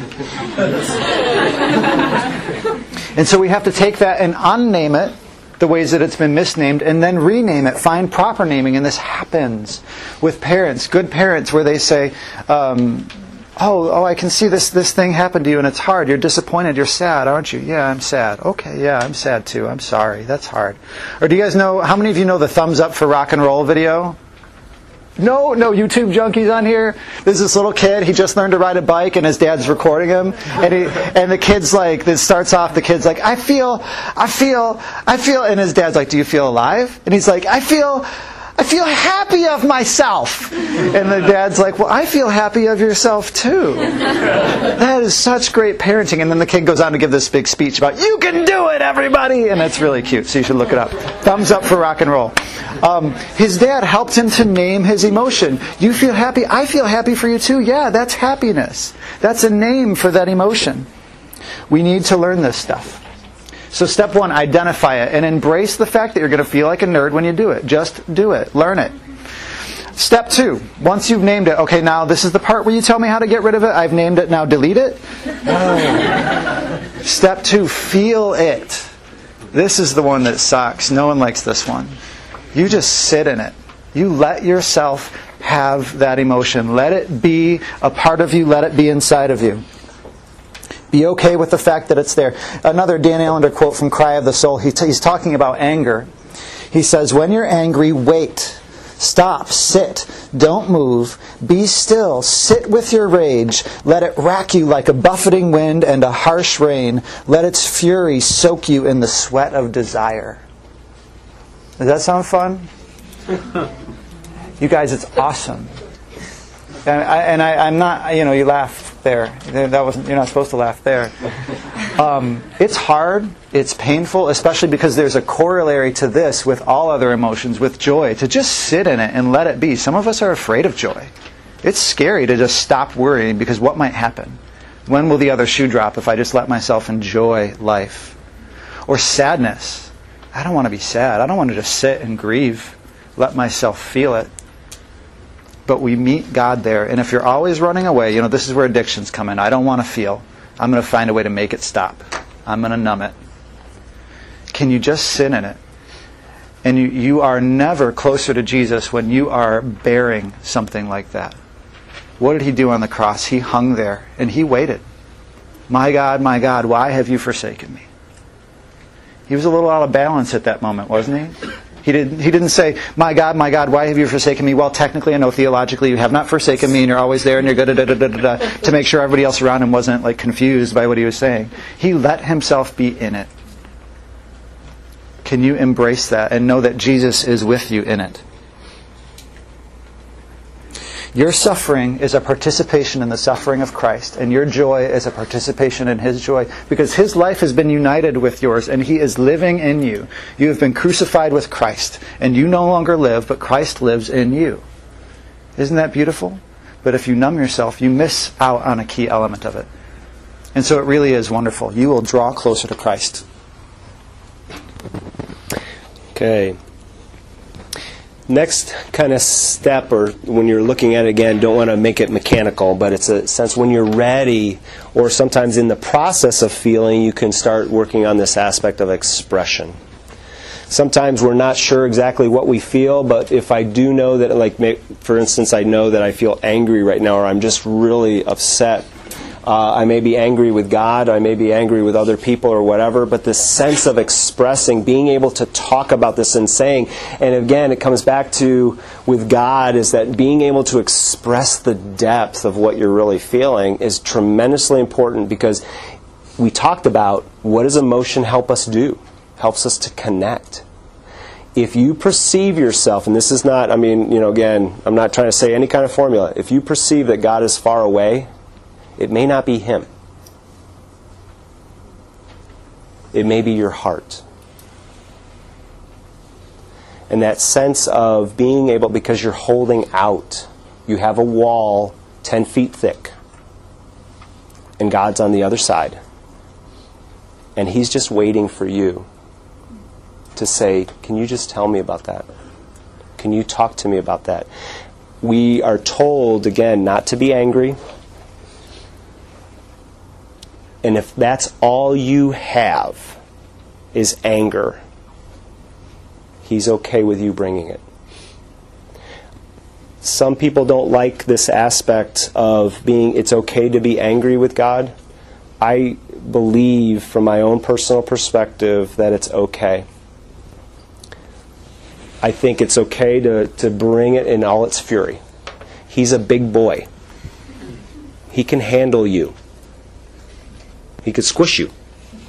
[SPEAKER 1] And so we have to take that and unname it, the ways that it's been misnamed, and then rename it, find proper naming. And this happens with parents, good parents, where they say, oh, I can see this thing happened to you and it's hard. You're disappointed, you're sad, aren't you? Yeah, I'm sad. Okay, yeah, I'm sad too. I'm sorry, that's hard. Or do you guys know, how many of you know the thumbs up for rock and roll video? No YouTube junkies on here. There's this little kid. He just learned to ride a bike, and his dad's recording him. And the kid's like, this starts off. The kid's like, I feel, and his dad's like, do you feel alive? And he's like, I feel happy of myself. And the dad's like, well, I feel happy of yourself too. That is such great parenting. And then the kid goes on to give this big speech about, you can do it, everybody. And it's really cute, so you should look it up. Thumbs up for rock and roll. His dad helped him to name his emotion. You feel happy? I feel happy for you too. Yeah, that's happiness. That's a name for that emotion. We need to learn this stuff. So step 1, identify it and embrace the fact that you're going to feel like a nerd when you do it. Just do it. Learn it. Step 2, once you've named it, okay, now this is the part where you tell me how to get rid of it. I've named it, now delete it. Step 2, feel it. This is the one that sucks. No one likes this one. You just sit in it. You let yourself have that emotion. Let it be a part of you. Let it be inside of you. Be okay with the fact that it's there. Another Dan Allender quote from Cry of the Soul. He's talking about anger. He says, when you're angry, wait. Stop. Sit. Don't move. Be still. Sit with your rage. Let it rack you like a buffeting wind and a harsh rain. Let its fury soak you in the sweat of desire. Does that sound fun? You guys, it's awesome. And I'm not, you laughed there. That wasn't. You're not supposed to laugh there. It's hard. It's painful, especially because there's a corollary to this with all other emotions, with joy. To just sit in it and let it be. Some of us are afraid of joy. It's scary to just stop worrying because what might happen? When will the other shoe drop if I just let myself enjoy life? Or sadness. I don't want to be sad. I don't want to just sit and grieve. Let myself feel it. But we meet God there. And if you're always running away, this is where addictions come in. I don't want to feel. I'm going to find a way to make it stop. I'm going to numb it. Can you just sit in it? And you are never closer to Jesus when you are bearing something like that. What did he do on the cross? He hung there and he waited. My God, why have you forsaken me? He was a little out of balance at that moment, wasn't he? He didn't say, my God, why have you forsaken me? Well, technically, I know theologically you have not forsaken me and you're always there and you're good, to make sure everybody else around him wasn't like confused by what he was saying. He let himself be in it. Can you embrace that and know that Jesus is with you in it? Your suffering is a participation in the suffering of Christ, and your joy is a participation in His joy, because His life has been united with yours, and He is living in you. You have been crucified with Christ, and you no longer live, but Christ lives in you. Isn't that beautiful? But if you numb yourself, you miss out on a key element of it. And so it really is wonderful. You will draw closer to Christ.
[SPEAKER 3] Okay. Next kind of step, or when you're looking at it again, don't want to make it mechanical, but it's a sense when you're ready, or sometimes in the process of feeling, you can start working on this aspect of expression. Sometimes we're not sure exactly what we feel, but if I do know that, like, for instance, I know that I feel angry right now, or I'm just really upset, I may be angry with God, I may be angry with other people or whatever, but this sense of expressing, being able to talk about this and saying, and again, it comes back to, with God, is that being able to express the depth of what you're really feeling is tremendously important, because we talked about, what does emotion help us do? Helps us to connect. If you perceive yourself, and this is not, again, I'm not trying to say any kind of formula. If you perceive that God is far away, it may not be Him. It may be your heart. And that sense of being able, because you're holding out, you have a wall 10 feet thick, and God's on the other side. And He's just waiting for you to say, can you just tell me about that? Can you talk to me about that? We are told, again, not to be angry. And if that's all you have is anger, He's okay with you bringing it. Some people don't like this aspect of being, it's okay to be angry with God. I believe, from my own personal perspective, that it's okay. I think it's okay to bring it in all its fury. He's a big boy. He can handle you. He could squish you.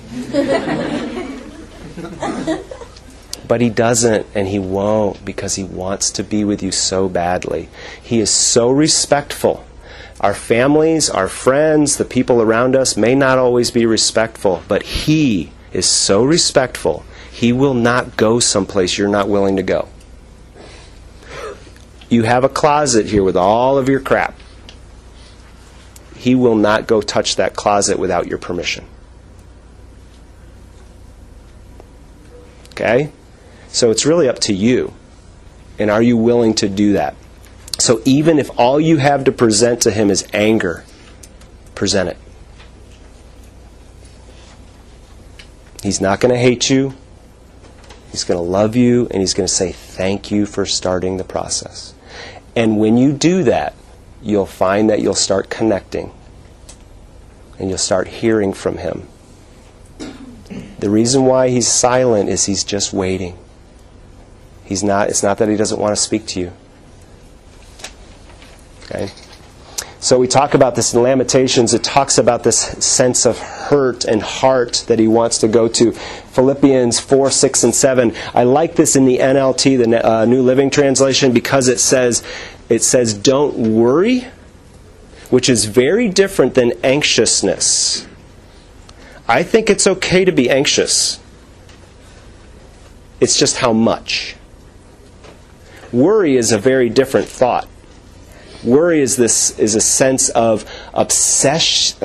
[SPEAKER 3] But He doesn't, and He won't, because He wants to be with you so badly. He is so respectful. Our families, our friends, the people around us may not always be respectful, but He is so respectful, He will not go someplace you're not willing to go. You have a closet here with all of your crap. He will not go touch that closet without your permission. Okay? So it's really up to you. And are you willing to do that? So even if all you have to present to Him is anger, present it. He's not going to hate you. He's going to love you, and He's going to say thank you for starting the process. And when you do that, you'll find that you'll start connecting. And you'll start hearing from Him. The reason why He's silent is He's just waiting. It's not that He doesn't want to speak to you. Okay? So we talk about this in Lamentations. It talks about this sense of hurt and heart that he wants to go to. Philippians 4, 6, and 7. I like this in the NLT, the New Living Translation, because it says, don't worry, which is very different than anxiousness. I think it's okay to be anxious. It's just how much. Worry is a very different thought. Worry is a sense of obsessing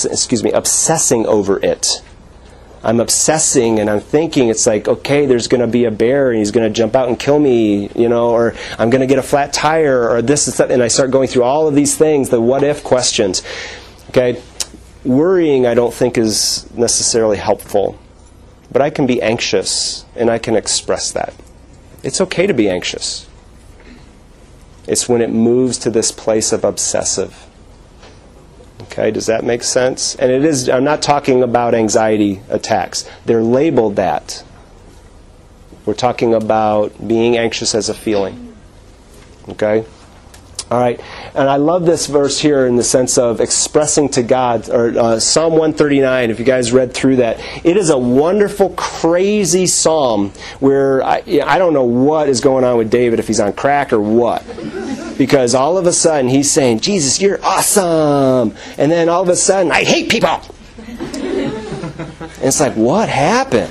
[SPEAKER 3] over it. I'm obsessing and I'm thinking, it's like, okay, there's going to be a bear and he's going to jump out and kill me, or I'm going to get a flat tire, or this and that, and I start going through all of these things, the what if questions. Okay, Worrying, I don't think, is necessarily helpful. But I can be anxious, and I can express that. It's okay to be anxious. It's when it moves to this place of obsessive. Okay, does that make sense? And it is, I'm not talking about anxiety attacks. They're labeled that. We're talking about being anxious as a feeling. Okay? All right. And I love this verse here in the sense of expressing to God, or Psalm 139, if you guys read through that. It is a wonderful, crazy psalm where I don't know what is going on with David, if he's on crack or what. Because all of a sudden he's saying, Jesus, you're awesome. And then all of a sudden, I hate people. And it's like, what happened?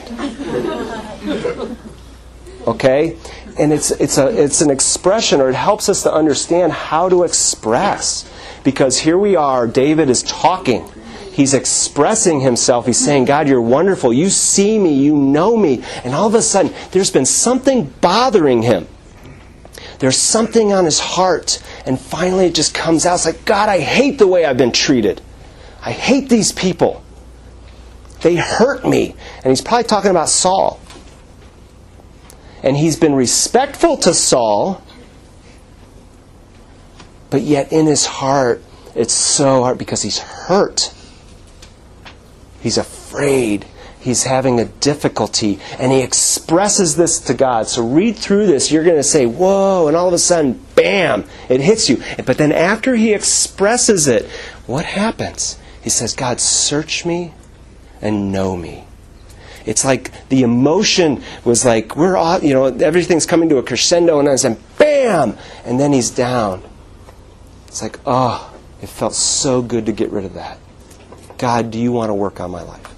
[SPEAKER 3] Okay? And it's an expression, or it helps us to understand how to express. Because here we are, David is talking. He's expressing himself. He's saying, God, you're wonderful. You see me. You know me. And all of a sudden, there's been something bothering him. There's something on his heart. And finally it just comes out. It's like, God, I hate the way I've been treated. I hate these people. They hurt me. And he's probably talking about Saul. And he's been respectful to Saul, but yet in his heart, it's so hard because he's hurt. He's afraid. He's having a difficulty. And he expresses this to God. So read through this. You're going to say, whoa, and all of a sudden, bam, it hits you. But then after he expresses it, what happens? He says, God, search me and know me. It's like the emotion was like, we're all, everything's coming to a crescendo, and then it's like, bam! And then he's down. It's like, oh, it felt so good to get rid of that. God, do you want to work on my life?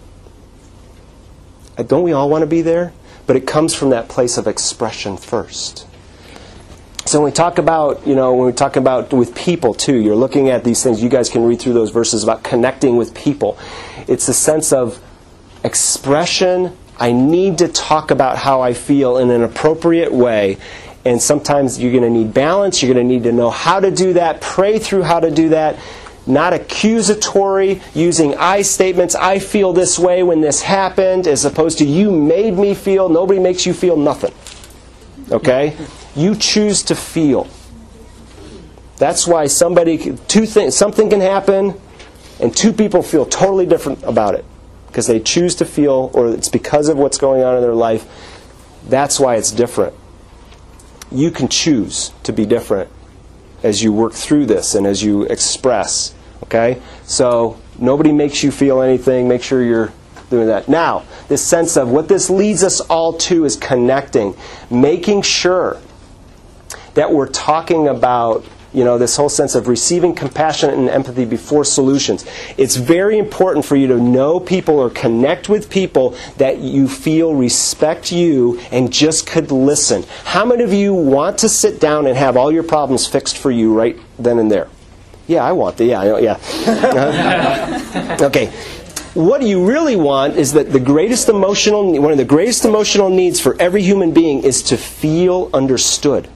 [SPEAKER 3] Don't we all want to be there? But it comes from that place of expression first. So when we talk about, with people too, you're looking at these things, you guys can read through those verses about connecting with people. It's a sense of expression. I need to talk about how I feel in an appropriate way. And sometimes you're going to need balance. You're going to need to know how to do that. Pray through how to do that. Not accusatory, using I statements. I feel this way when this happened, as opposed to you made me feel. Nobody makes you feel nothing. Okay? You choose to feel. That's why something can happen, and two people feel totally different about it. Because they choose to feel, or it's because of what's going on in their life. That's why it's different. You can choose to be different as you work through this and as you express. Okay? So nobody makes you feel anything. Make sure you're doing that. Now, this sense of what this leads us all to is connecting. Making sure that we're talking about this whole sense of receiving compassion and empathy before solutions. It's very important for you to know people or connect with people that you feel respect you and just could listen. How many of you want to sit down and have all your problems fixed for you right then and there? Yeah, I want that. Yeah. Okay. What you really want is that one of the greatest emotional needs for every human being is to feel understood.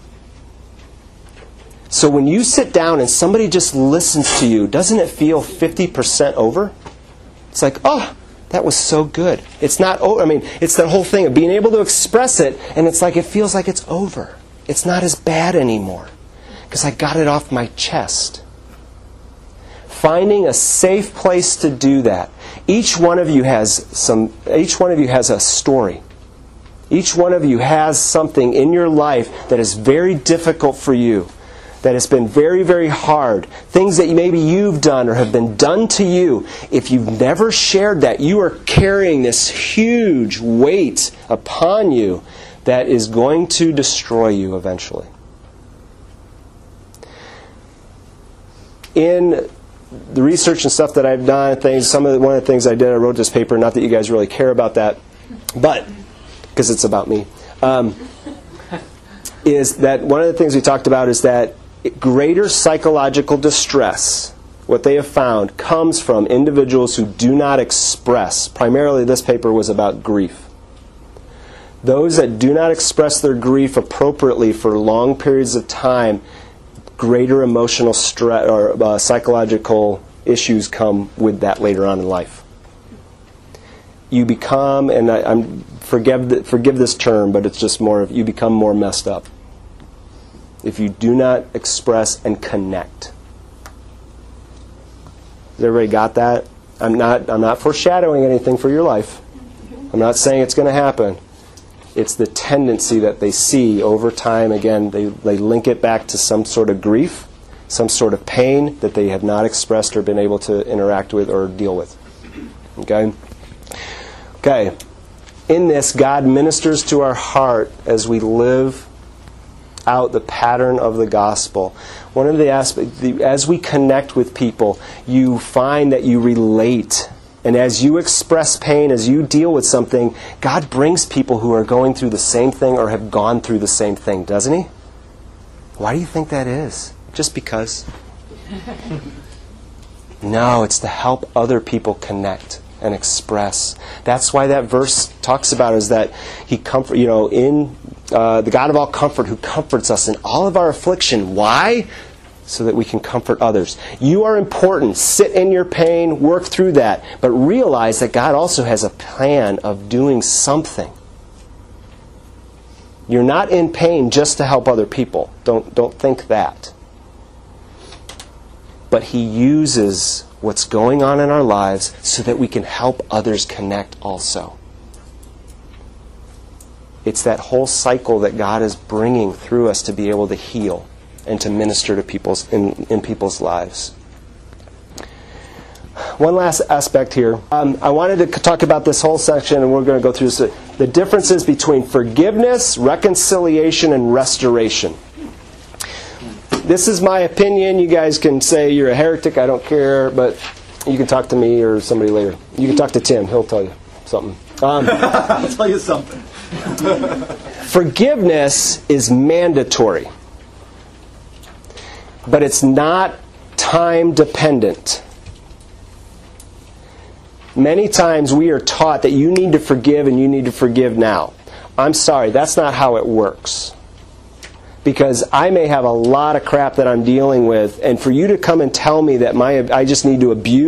[SPEAKER 3] So when you sit down and somebody just listens to you, doesn't it feel 50% over? It's like, oh, that was so good. It's not over. It's that whole thing of being able to express it, and it's like it feels like it's over. It's not as bad anymore because I got it off my chest. Finding a safe place to do that. Each one of you has a story. Each one of you has something in your life that is very difficult for you. That has been very, very hard. Things that maybe you've done or have been done to you. If you've never shared that, you are carrying this huge weight upon you that is going to destroy you eventually. In the research and stuff that I've done, one of the things I did, I wrote this paper, not that you guys really care about that, but because it's about me, is that one of the things we talked about is that greater psychological distress, what they have found, comes from individuals who do not express. Primarily this paper was about grief. Those that do not express their grief appropriately for long periods of time, greater emotional stress or psychological issues come with that later on in life. You become, and forgive this term, but it's just more of, you become more messed up if you do not express and connect. Has everybody got that? I'm not foreshadowing anything for your life. I'm not saying it's going to happen. It's the tendency that they see over time. Again, they link it back to some sort of grief, some sort of pain that they have not expressed or been able to interact with or deal with. Okay? Okay. In this, God ministers to our heart as we live out the pattern of the gospel. One of the aspects, as we connect with people, you find that you relate. And as you express pain, as you deal with something, God brings people who are going through the same thing or have gone through the same thing, doesn't He? Why do you think that is? Just because? No, it's to help other people connect and express. That's why that verse talks about is that He the God of all comfort who comforts us in all of our affliction. Why? So that we can comfort others. You are important. Sit in your pain, work through that, but realize that God also has a plan of doing something. You're not in pain just to help other people. Don't think that. But He uses what's going on in our lives so that we can help others connect also. It's that whole cycle that God is bringing through us to be able to heal and to minister to in people's lives. One last aspect here. I wanted to talk about this whole section, and we're going to go through this. The differences between forgiveness, reconciliation, and restoration. This is my opinion. You guys can say you're a heretic. I don't care, but you can talk to me or somebody later. You can talk to Tim. He'll tell you something.
[SPEAKER 1] I'll tell you something.
[SPEAKER 3] Forgiveness is mandatory, but it's not time dependent. Many times we are taught that you need to forgive and you need to forgive now. I'm sorry, that's not how it works. Because I may have a lot of crap that I'm dealing with, and for you to come and tell me that I just need to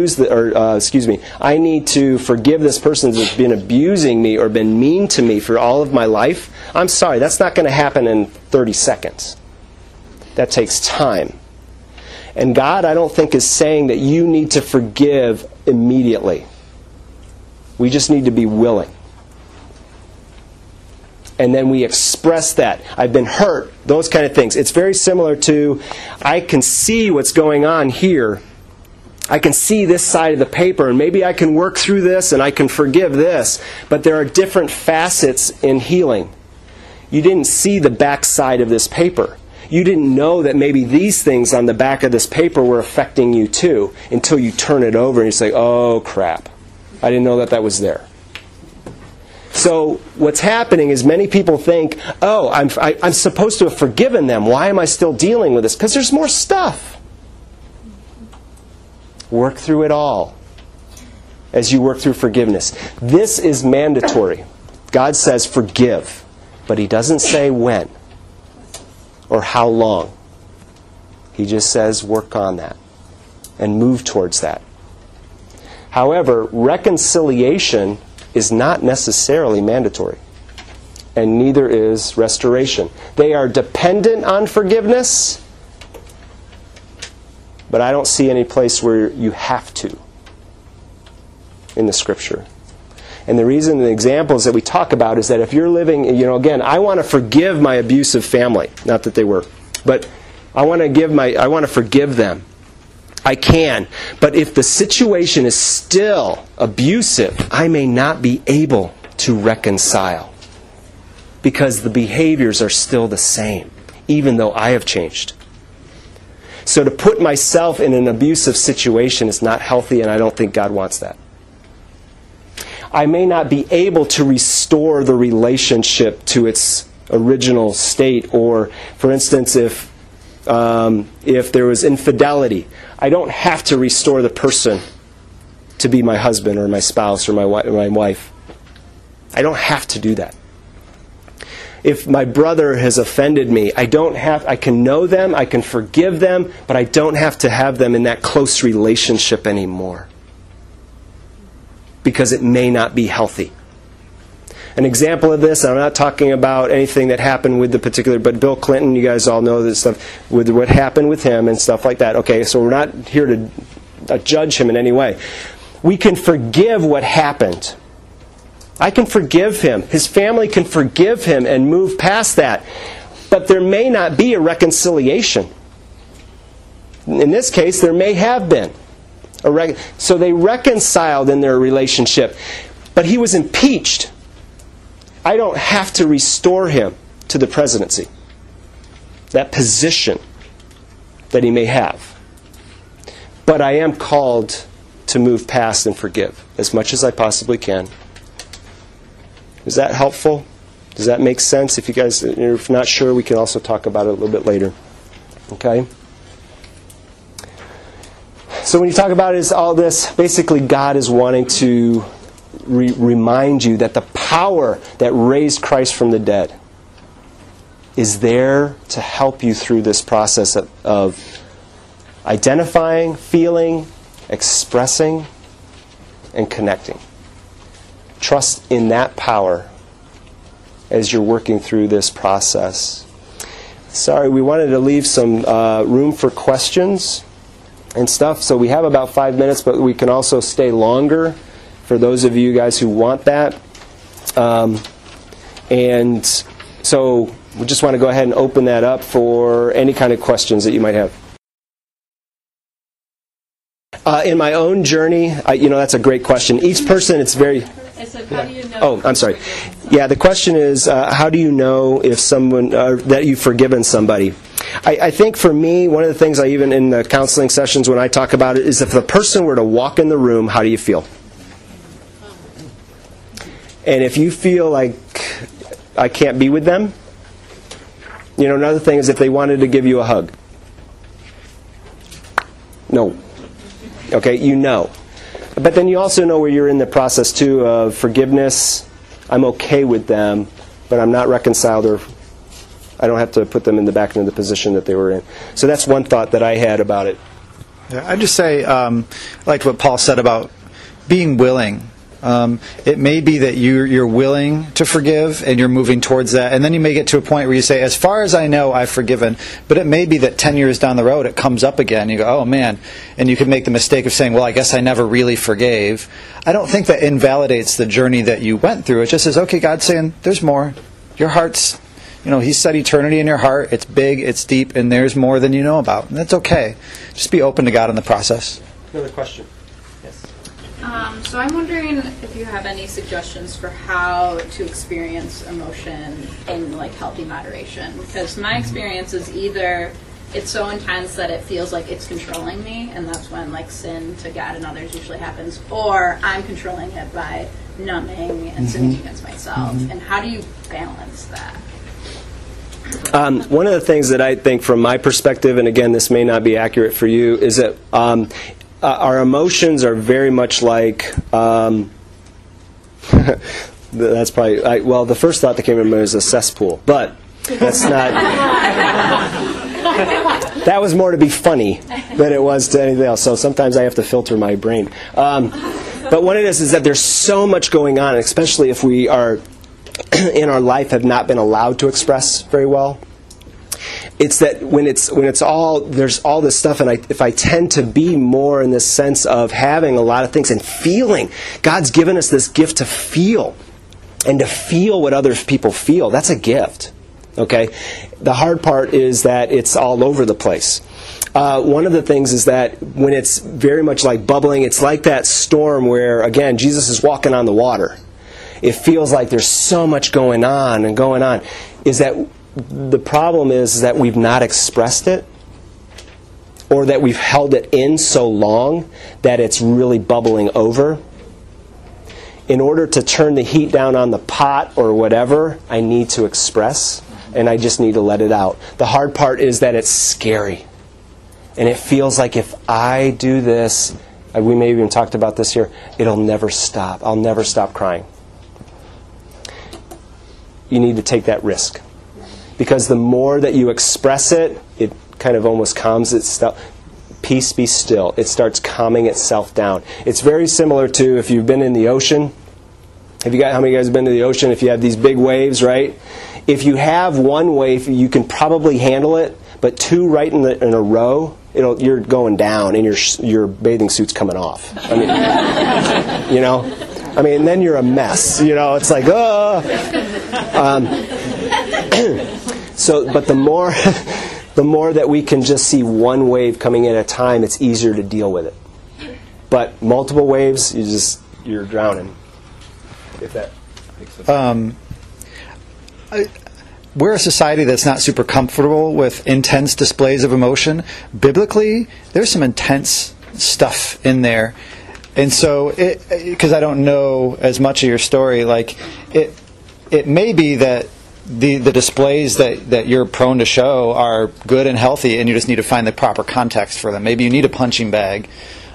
[SPEAKER 3] I need to forgive this person that's been abusing me or been mean to me for all of my life, I'm sorry, that's not going to happen in 30 seconds. That takes time. And God, I don't think, is saying that you need to forgive immediately. We just need to be willing. And then we express that. I've been hurt. Those kind of things. It's very similar to, I can see what's going on here. I can see this side of the paper, and maybe I can work through this and I can forgive this. But there are different facets in healing. You didn't see the back side of this paper. You didn't know that maybe these things on the back of this paper were affecting you too, until you turn it over and you say, oh crap, I didn't know that was there. So what's happening is many people think, oh, I'm supposed to have forgiven them. Why am I still dealing with this? Because there's more stuff. Work through it all as you work through forgiveness. This is mandatory. God says forgive, but He doesn't say when or how long. He just says work on that and move towards that. However, reconciliation is not necessarily mandatory, and neither is restoration. They are dependent on forgiveness, but I don't see any place where you have to in the Scripture. And the reason, the examples that we talk about is that if you're living, again, I want to forgive my abusive family. Not that they were, but I want to forgive them. I can. But if the situation is still abusive, I may not be able to reconcile. Because the behaviors are still the same, even though I have changed. So to put myself in an abusive situation is not healthy, and I don't think God wants that. I may not be able to restore the relationship to its original state, or, for instance, if there was infidelity, I don't have to restore the person to be my husband or my spouse or my wife. I don't have to do that. if my brother has offended me, I can know them, I can forgive them, but I don't have to have them in that close relationship anymore. Because it may not be healthy. An example of this, I'm not talking about anything that happened with the particular, but Bill Clinton, you guys all know this stuff, with what happened with him and stuff like that. Okay, so we're not here to judge him in any way. We can forgive what happened. I can forgive him. His family can forgive him and move past that. But there may not be a reconciliation. In this case, there may have been. So they reconciled in their relationship. But he was impeached. I don't have to restore him to the presidency. That position that he may have. But I am called to move past and forgive as much as I possibly can. Is that helpful? Does that make sense? If you guys are not sure, we can also talk about it a little bit later. Okay? So when you talk about is all this, basically God is wanting to remind you that the power that raised Christ from the dead is there to help you through this process of identifying, feeling, expressing, and connecting. Trust in that power as you're working through this process. Sorry, we wanted to leave some room for questions and stuff, so we have about 5 minutes, but we can also stay longer for those of you guys who want that. And so we just want to go ahead and open that up for any kind of questions that you might have. In my own journey, that's a great question. Each person, it's very...
[SPEAKER 5] How do you know?
[SPEAKER 3] Oh, I'm sorry. Yeah, the question is, how do you know if someone that you've forgiven somebody? I think for me, one of the things I even in the counseling sessions when I talk about it is if the person were to walk in the room, how do you feel? And if you feel like I can't be with them, another thing is if they wanted to give you a hug. No. Okay, But then you also know where you're in the process, too, of forgiveness. I'm okay with them, but I'm not reconciled, or I don't have to put them in the back into the position that they were in. So that's one thought that I had about it.
[SPEAKER 1] Yeah, I'd just say, like what Paul said about being willing. It may be that you're willing to forgive and you're moving towards that, and then you may get to a point where you say, as far as I know, I've forgiven. But it may be that 10 years down the road it comes up again. You go, oh man, and you could make the mistake of saying, well, I guess I never really forgave. I don't think that invalidates the journey that you went through. It just says, okay, God's saying, there's more. Your heart's, He set eternity in your heart. It's big, it's deep, and there's more than you know about. And that's okay. Just be open to God in the process.
[SPEAKER 3] Another question.
[SPEAKER 5] So I'm wondering if you have any suggestions for how to experience emotion in healthy moderation. Because my experience is either it's so intense that it feels like it's controlling me, and that's when sin to God and others usually happens, or I'm controlling it by numbing and sinning against myself. And how do you balance that?
[SPEAKER 3] One of the things that I think from my perspective, and again, this may not be accurate for you, is that our emotions are very much like, that's probably, the first thought that came to mind was a cesspool, but that's not, that was more to be funny than it was to anything else, so sometimes I have to filter my brain. But what it is that there's so much going on, especially if we are, in our life, have not been allowed to express very well. It's that when it's all, there's all this stuff, and if I tend to be more in this sense of having a lot of things and feeling, God's given us this gift to feel, and to feel what other people feel. That's a gift. Okay? The hard part is that it's all over the place. One of the things is that when it's very much like bubbling, it's like that storm where, again, Jesus is walking on the water. It feels like there's so much going on, is that the problem is that we've not expressed it, or that we've held it in so long that it's really bubbling over. In order to turn the heat down on the pot or whatever, I need to express, and I just need to let it out. The hard part is that it's scary. And it feels like if I do this, we may have even talked about this here, it'll never stop. I'll never stop crying. you need to take that risk. Because the more that you express it, it kind of almost calms itself. Peace, be still. It starts calming itself down. It's very similar to if you've been in the ocean. How many of you guys have been to the ocean? If you have these big waves, right? If you have one wave, you can probably handle it, but two right in a row, you're going down and your bathing suit's coming off. I mean, then you're a mess. It's like, oh. But the more that we can just see one wave coming in at a time, it's easier to deal with it. But multiple waves, you're drowning. If that makes sense.
[SPEAKER 1] We're a society that's not super comfortable with intense displays of emotion. Biblically, there's some intense stuff in there. And so, because I don't know as much of your story, it may be that the displays that you're prone to show are good and healthy, and you just need to find the proper context for them. Maybe you need a punching bag.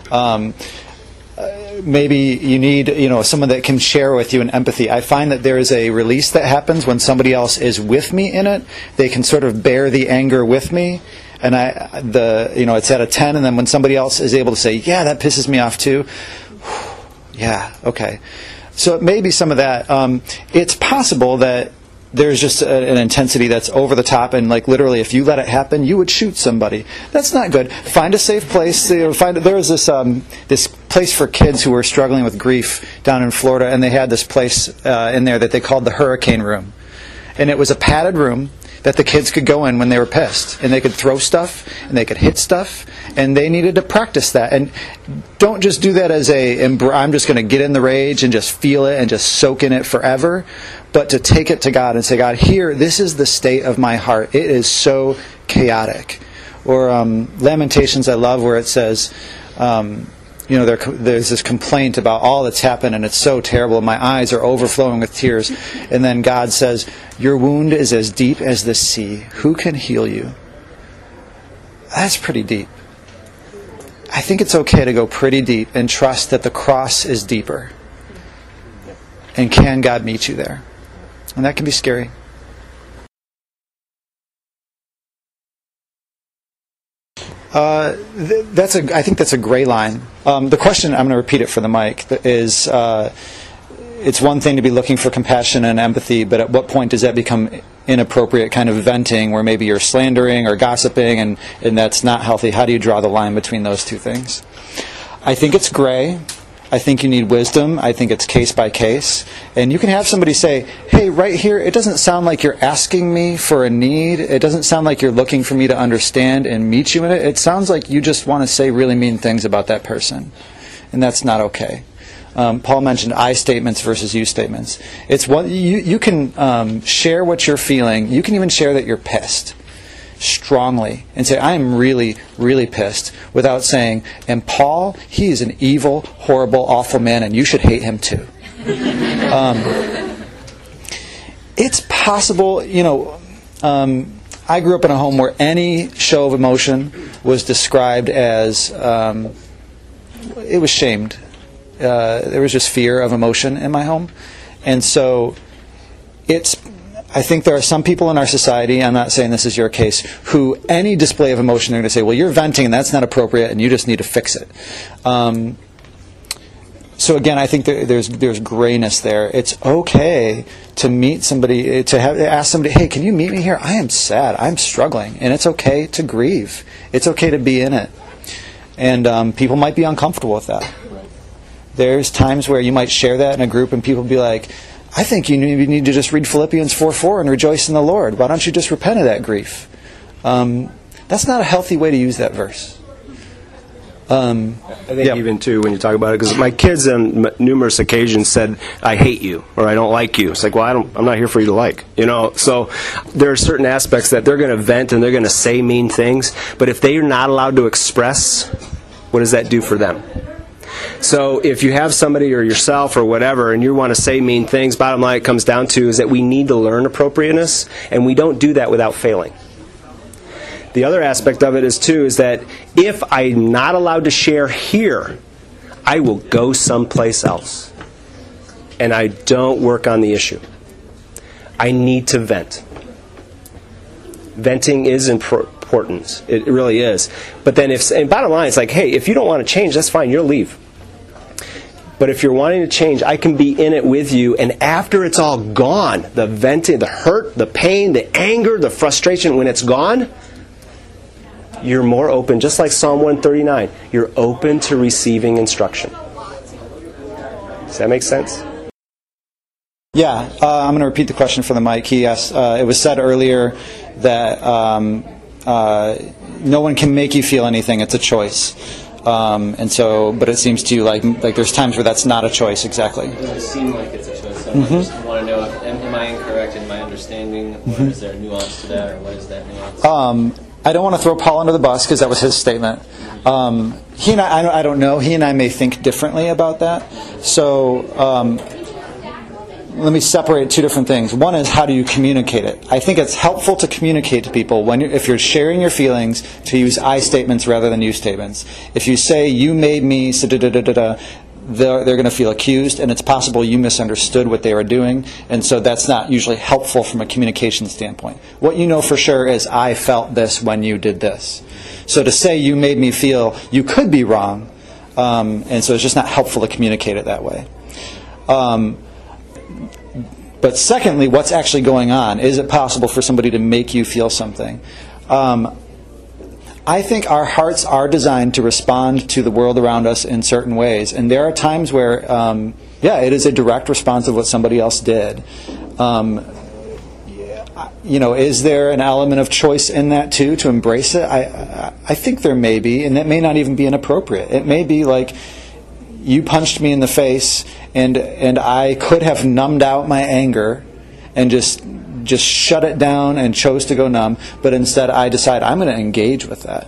[SPEAKER 1] Maybe you need someone that can share with you in empathy. I find that there is a release that happens when somebody else is with me in it. They can sort of bear the anger with me, and it's at a 10. And then when somebody else is able to say, "Yeah, that pisses me off too," yeah, okay. So it may be some of that. It's possible that there's just an intensity that's over the top, and literally, if you let it happen, you would shoot somebody. That's not good. Find a safe place. There was this place for kids who were struggling with grief down in Florida, and they had this place in there that they called the Hurricane Room, and it was a padded room that the kids could go in when they were pissed, and they could throw stuff, and they could hit stuff, and they needed to practice that. And don't just do that as I'm just going to get in the rage and just feel it and just soak in it forever, but to take it to God and say, "God, here, this is the state of my heart. It is so chaotic." Or Lamentations, I love, where it says, there's this complaint about all that's happened, and it's so terrible, and my eyes are overflowing with tears. And then God says, "Your wound is as deep as the sea. Who can heal you?" That's pretty deep. I think it's okay to go pretty deep and trust that the cross is deeper. And can God meet you there? And that can be scary. I think that's a gray line. The question, I'm going to repeat it for the mic, is it's one thing to be looking for compassion and empathy, but at what point does that become inappropriate kind of venting where maybe you're slandering or gossiping, and that's not healthy? How do you draw the line between those two things? I think it's gray. I think you need wisdom. I think it's case by case. And you can have somebody say, "Hey, right here, it doesn't sound like you're asking me for a need. It doesn't sound like you're looking for me to understand and meet you in it. It sounds like you just want to say really mean things about that person." And that's not okay. Paul mentioned I statements versus you statements. It's what you can share what you're feeling. You can even share that you're pissed strongly and say, "I am really, really pissed," without saying, "And Paul, he is an evil, horrible, awful man, and you should hate him too." It's possible, I grew up in a home where any show of emotion was described as, it was shamed. There was just fear of emotion in my home. And so I think there are some people in our society, I'm not saying this is your case, who any display of emotion, they're going to say, "Well, you're venting and that's not appropriate and you just need to fix it." So again, I think there's grayness there. It's okay to meet somebody, to ask somebody, "Hey, can you meet me here? I am sad. I'm struggling." And it's okay to grieve. It's okay to be in it. And people might be uncomfortable with that. There's times where you might share that in a group and people be like, "I think you need to just read Philippians 4:4 and rejoice in the Lord. Why don't you just repent of that grief?" That's not a healthy way to use that verse.
[SPEAKER 3] I think even too when you talk about it, because my kids on numerous occasions said, "I hate you" or "I don't like you." It's like, well, I'm not here for you to like, So there are certain aspects that they're going to vent and they're going to say mean things, but if they are not allowed to express, what does that do for them? So if you have somebody or yourself or whatever and you want to say mean things, bottom line it comes down to is that we need to learn appropriateness, and we don't do that without failing. The other aspect of it is that if I'm not allowed to share here, I will go someplace else. And I don't work on the issue. I need to vent. Venting is important. It really is. But then and bottom line, it's like, hey, if you don't want to change, that's fine. You'll leave. But if you're wanting to change, I can be in it with you. And after it's all gone, the venting, the hurt, the pain, the anger, the frustration, when it's gone, you're more open. Just like Psalm 139. You're open to receiving instruction. Does that make sense?
[SPEAKER 1] Yeah, I'm going to repeat the question for the mic. He asked, it was said earlier that no one can make you feel anything. It's a choice. And so, but it seems to you like there's times where that's not a choice exactly.
[SPEAKER 6] It does seem like it's a choice. So I just want to know, am I incorrect in my understanding? Or is there a nuance to that, or what is that nuance?
[SPEAKER 1] I don't want to throw Paul under the bus because that was his statement. He and I don't know. He and I may think differently about that. So let me separate two different things. One is, how do you communicate it? I think it's helpful to communicate to people if you're sharing your feelings, to use I statements rather than you statements. If you say, you made me, they're going to feel accused, and it's possible you misunderstood what they were doing, and so that's not usually helpful from a communication standpoint. What you know for sure is, I felt this when you did this. So to say you made me feel, you could be wrong, and so it's just not helpful to communicate it that way. But secondly, what's actually going on? Is it possible for somebody to make you feel something? I think our hearts are designed to respond to the world around us in certain ways. And there are times where, it is a direct response of what somebody else did. Is there an element of choice in that too, to embrace it? I think there may be, and that may not even be inappropriate. It may be like, you punched me in the face, and I could have numbed out my anger and just shut it down and chose to go numb, but instead I decide I'm going to engage with that.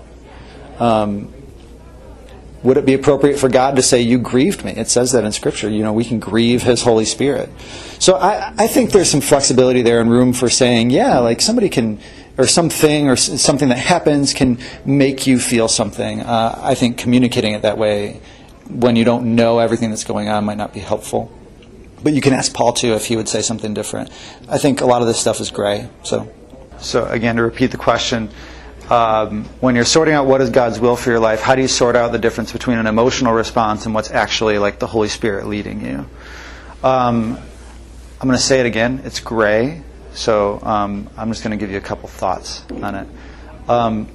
[SPEAKER 1] Would it be appropriate for God to say, you grieved me? It says that in Scripture. We can grieve His Holy Spirit. So I think there's some flexibility there and room for saying, somebody can, or something that happens can make you feel something. I think communicating it that way when you don't know everything that's going on might not be helpful. But you can ask Paul too if he would say something different. I think a lot of this stuff is gray. So again, to repeat the question, when you're sorting out what is God's will for your life, how do you sort out the difference between an emotional response and what's actually like the Holy Spirit leading you? I'm going to say it again. It's gray. So I'm just going to give you a couple thoughts on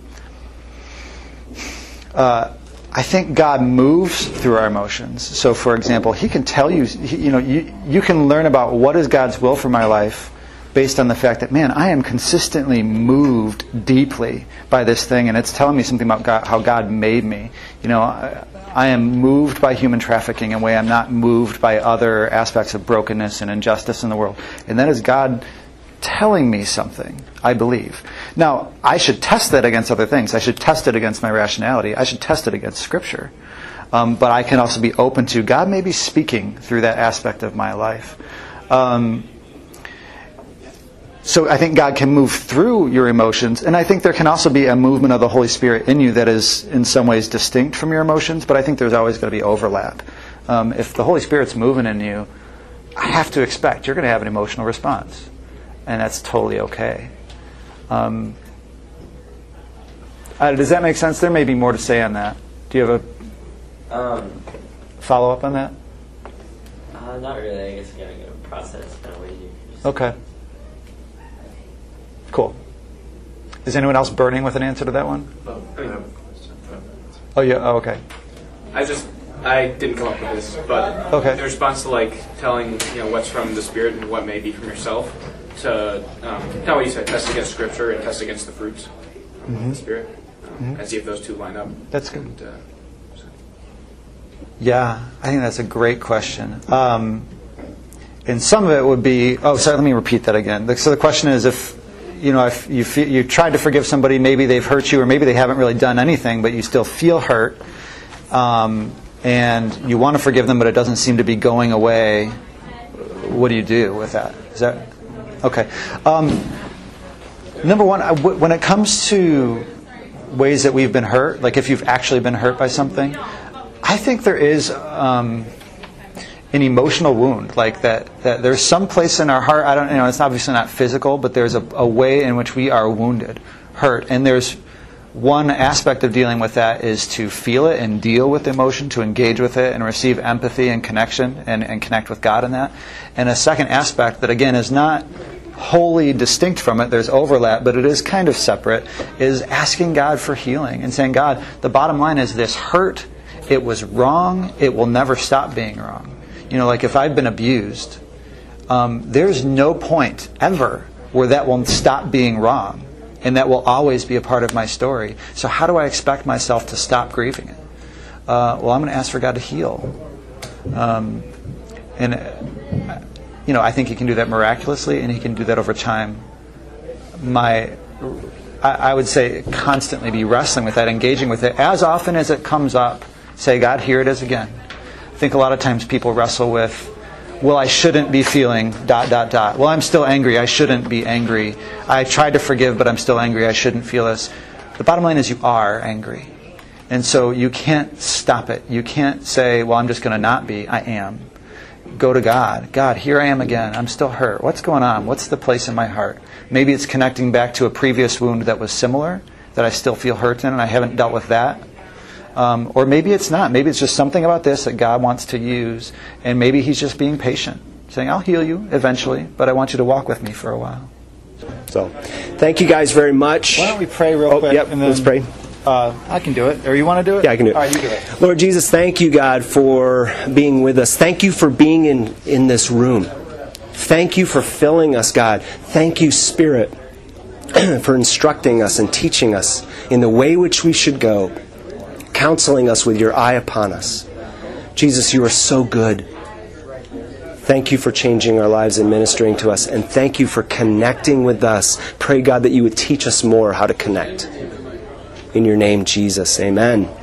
[SPEAKER 1] it. I think God moves through our emotions. So, for example, He can tell you, you can learn about what is God's will for my life based on the fact that, man, I am consistently moved deeply by this thing, and it's telling me something about God, how God made me. I am moved by human trafficking in a way I'm not moved by other aspects of brokenness and injustice in the world. And that is God telling me something, I believe. Now, I should test that against other things. I should test it against my rationality. I should test it against Scripture. But I can also be open to God may be speaking through that aspect of my life. So I think God can move through your emotions, and I think there can also be a movement of the Holy Spirit in you that is in some ways distinct from your emotions, but I think there's always going to be overlap. If the Holy Spirit's moving in you, I have to expect you're going to have an emotional response. And that's totally okay. Does that make sense? There may be more to say on that. Do you have a follow-up on that?
[SPEAKER 6] Not really. I guess you gotta go process kind of way you.
[SPEAKER 1] Okay. Cool. Is anyone else burning with an answer to that one? Oh yeah. Oh, okay.
[SPEAKER 7] I didn't come up with this, but in response to telling what's from the Spirit and what may be from yourself, to not what you said, test against Scripture and test against the fruits of the Spirit, and see if those two line up.
[SPEAKER 1] That's good. Yeah, I think that's a great question. And some of it would be, let me repeat that again. So the question is, if you tried to forgive somebody, maybe they've hurt you, or maybe they haven't really done anything, but you still feel hurt, and you want to forgive them, but it doesn't seem to be going away. What do you do with that? Is that okay? Number one, when it comes to ways that we've been hurt, like if you've actually been hurt by something, I think there is, an emotional wound, like that there's some place in our heart, I don't, it's obviously not physical, but there's a way in which we are wounded, hurt, and there's one aspect of dealing with that is to feel it and deal with the emotion, to engage with it and receive empathy and connection and connect with God in that. And a second aspect that, again, is not wholly distinct from it, there's overlap, but it is kind of separate, is asking God for healing and saying, God, the bottom line is this hurt, it was wrong, it will never stop being wrong. Like if I've been abused, there's no point ever where that will stop being wrong. And that will always be a part of my story. So how do I expect myself to stop grieving it? Well, I'm going to ask for God to heal. I think He can do that miraculously, and He can do that over time. I would say constantly be wrestling with that, engaging with it. As often as it comes up, say, God, here it is again. I think a lot of times people wrestle with, well, I shouldn't be feeling ... Well, I'm still angry. I shouldn't be angry. I tried to forgive, but I'm still angry. I shouldn't feel this. The bottom line is you are angry. And so you can't stop it. You can't say, well, I'm just going to not be. I am. Go to God. God, here I am again. I'm still hurt. What's going on? What's the place in my heart? Maybe it's connecting back to a previous wound that was similar, that I still feel hurt in, and I haven't dealt with that. Or maybe it's not. Maybe it's just something about this that God wants to use, and maybe He's just being patient, saying, I'll heal you eventually, but I want you to walk with me for a while.
[SPEAKER 3] So, thank you guys very much.
[SPEAKER 1] Why don't we pray real quick?
[SPEAKER 3] Yep, and then, let's pray.
[SPEAKER 1] I can do it. Or you want to do it?
[SPEAKER 3] Yeah, I can do it.
[SPEAKER 1] All right, you do it.
[SPEAKER 3] Lord Jesus, thank you, God, for being with us. Thank you for being in this room. Thank you for filling us, God. Thank you, Spirit, for instructing us and teaching us in the way which we should go, counseling us with your eye upon us. Jesus, you are so good. Thank you for changing our lives and ministering to us. And thank you for connecting with us. Pray, God, that you would teach us more how to connect. In your name, Jesus. Amen.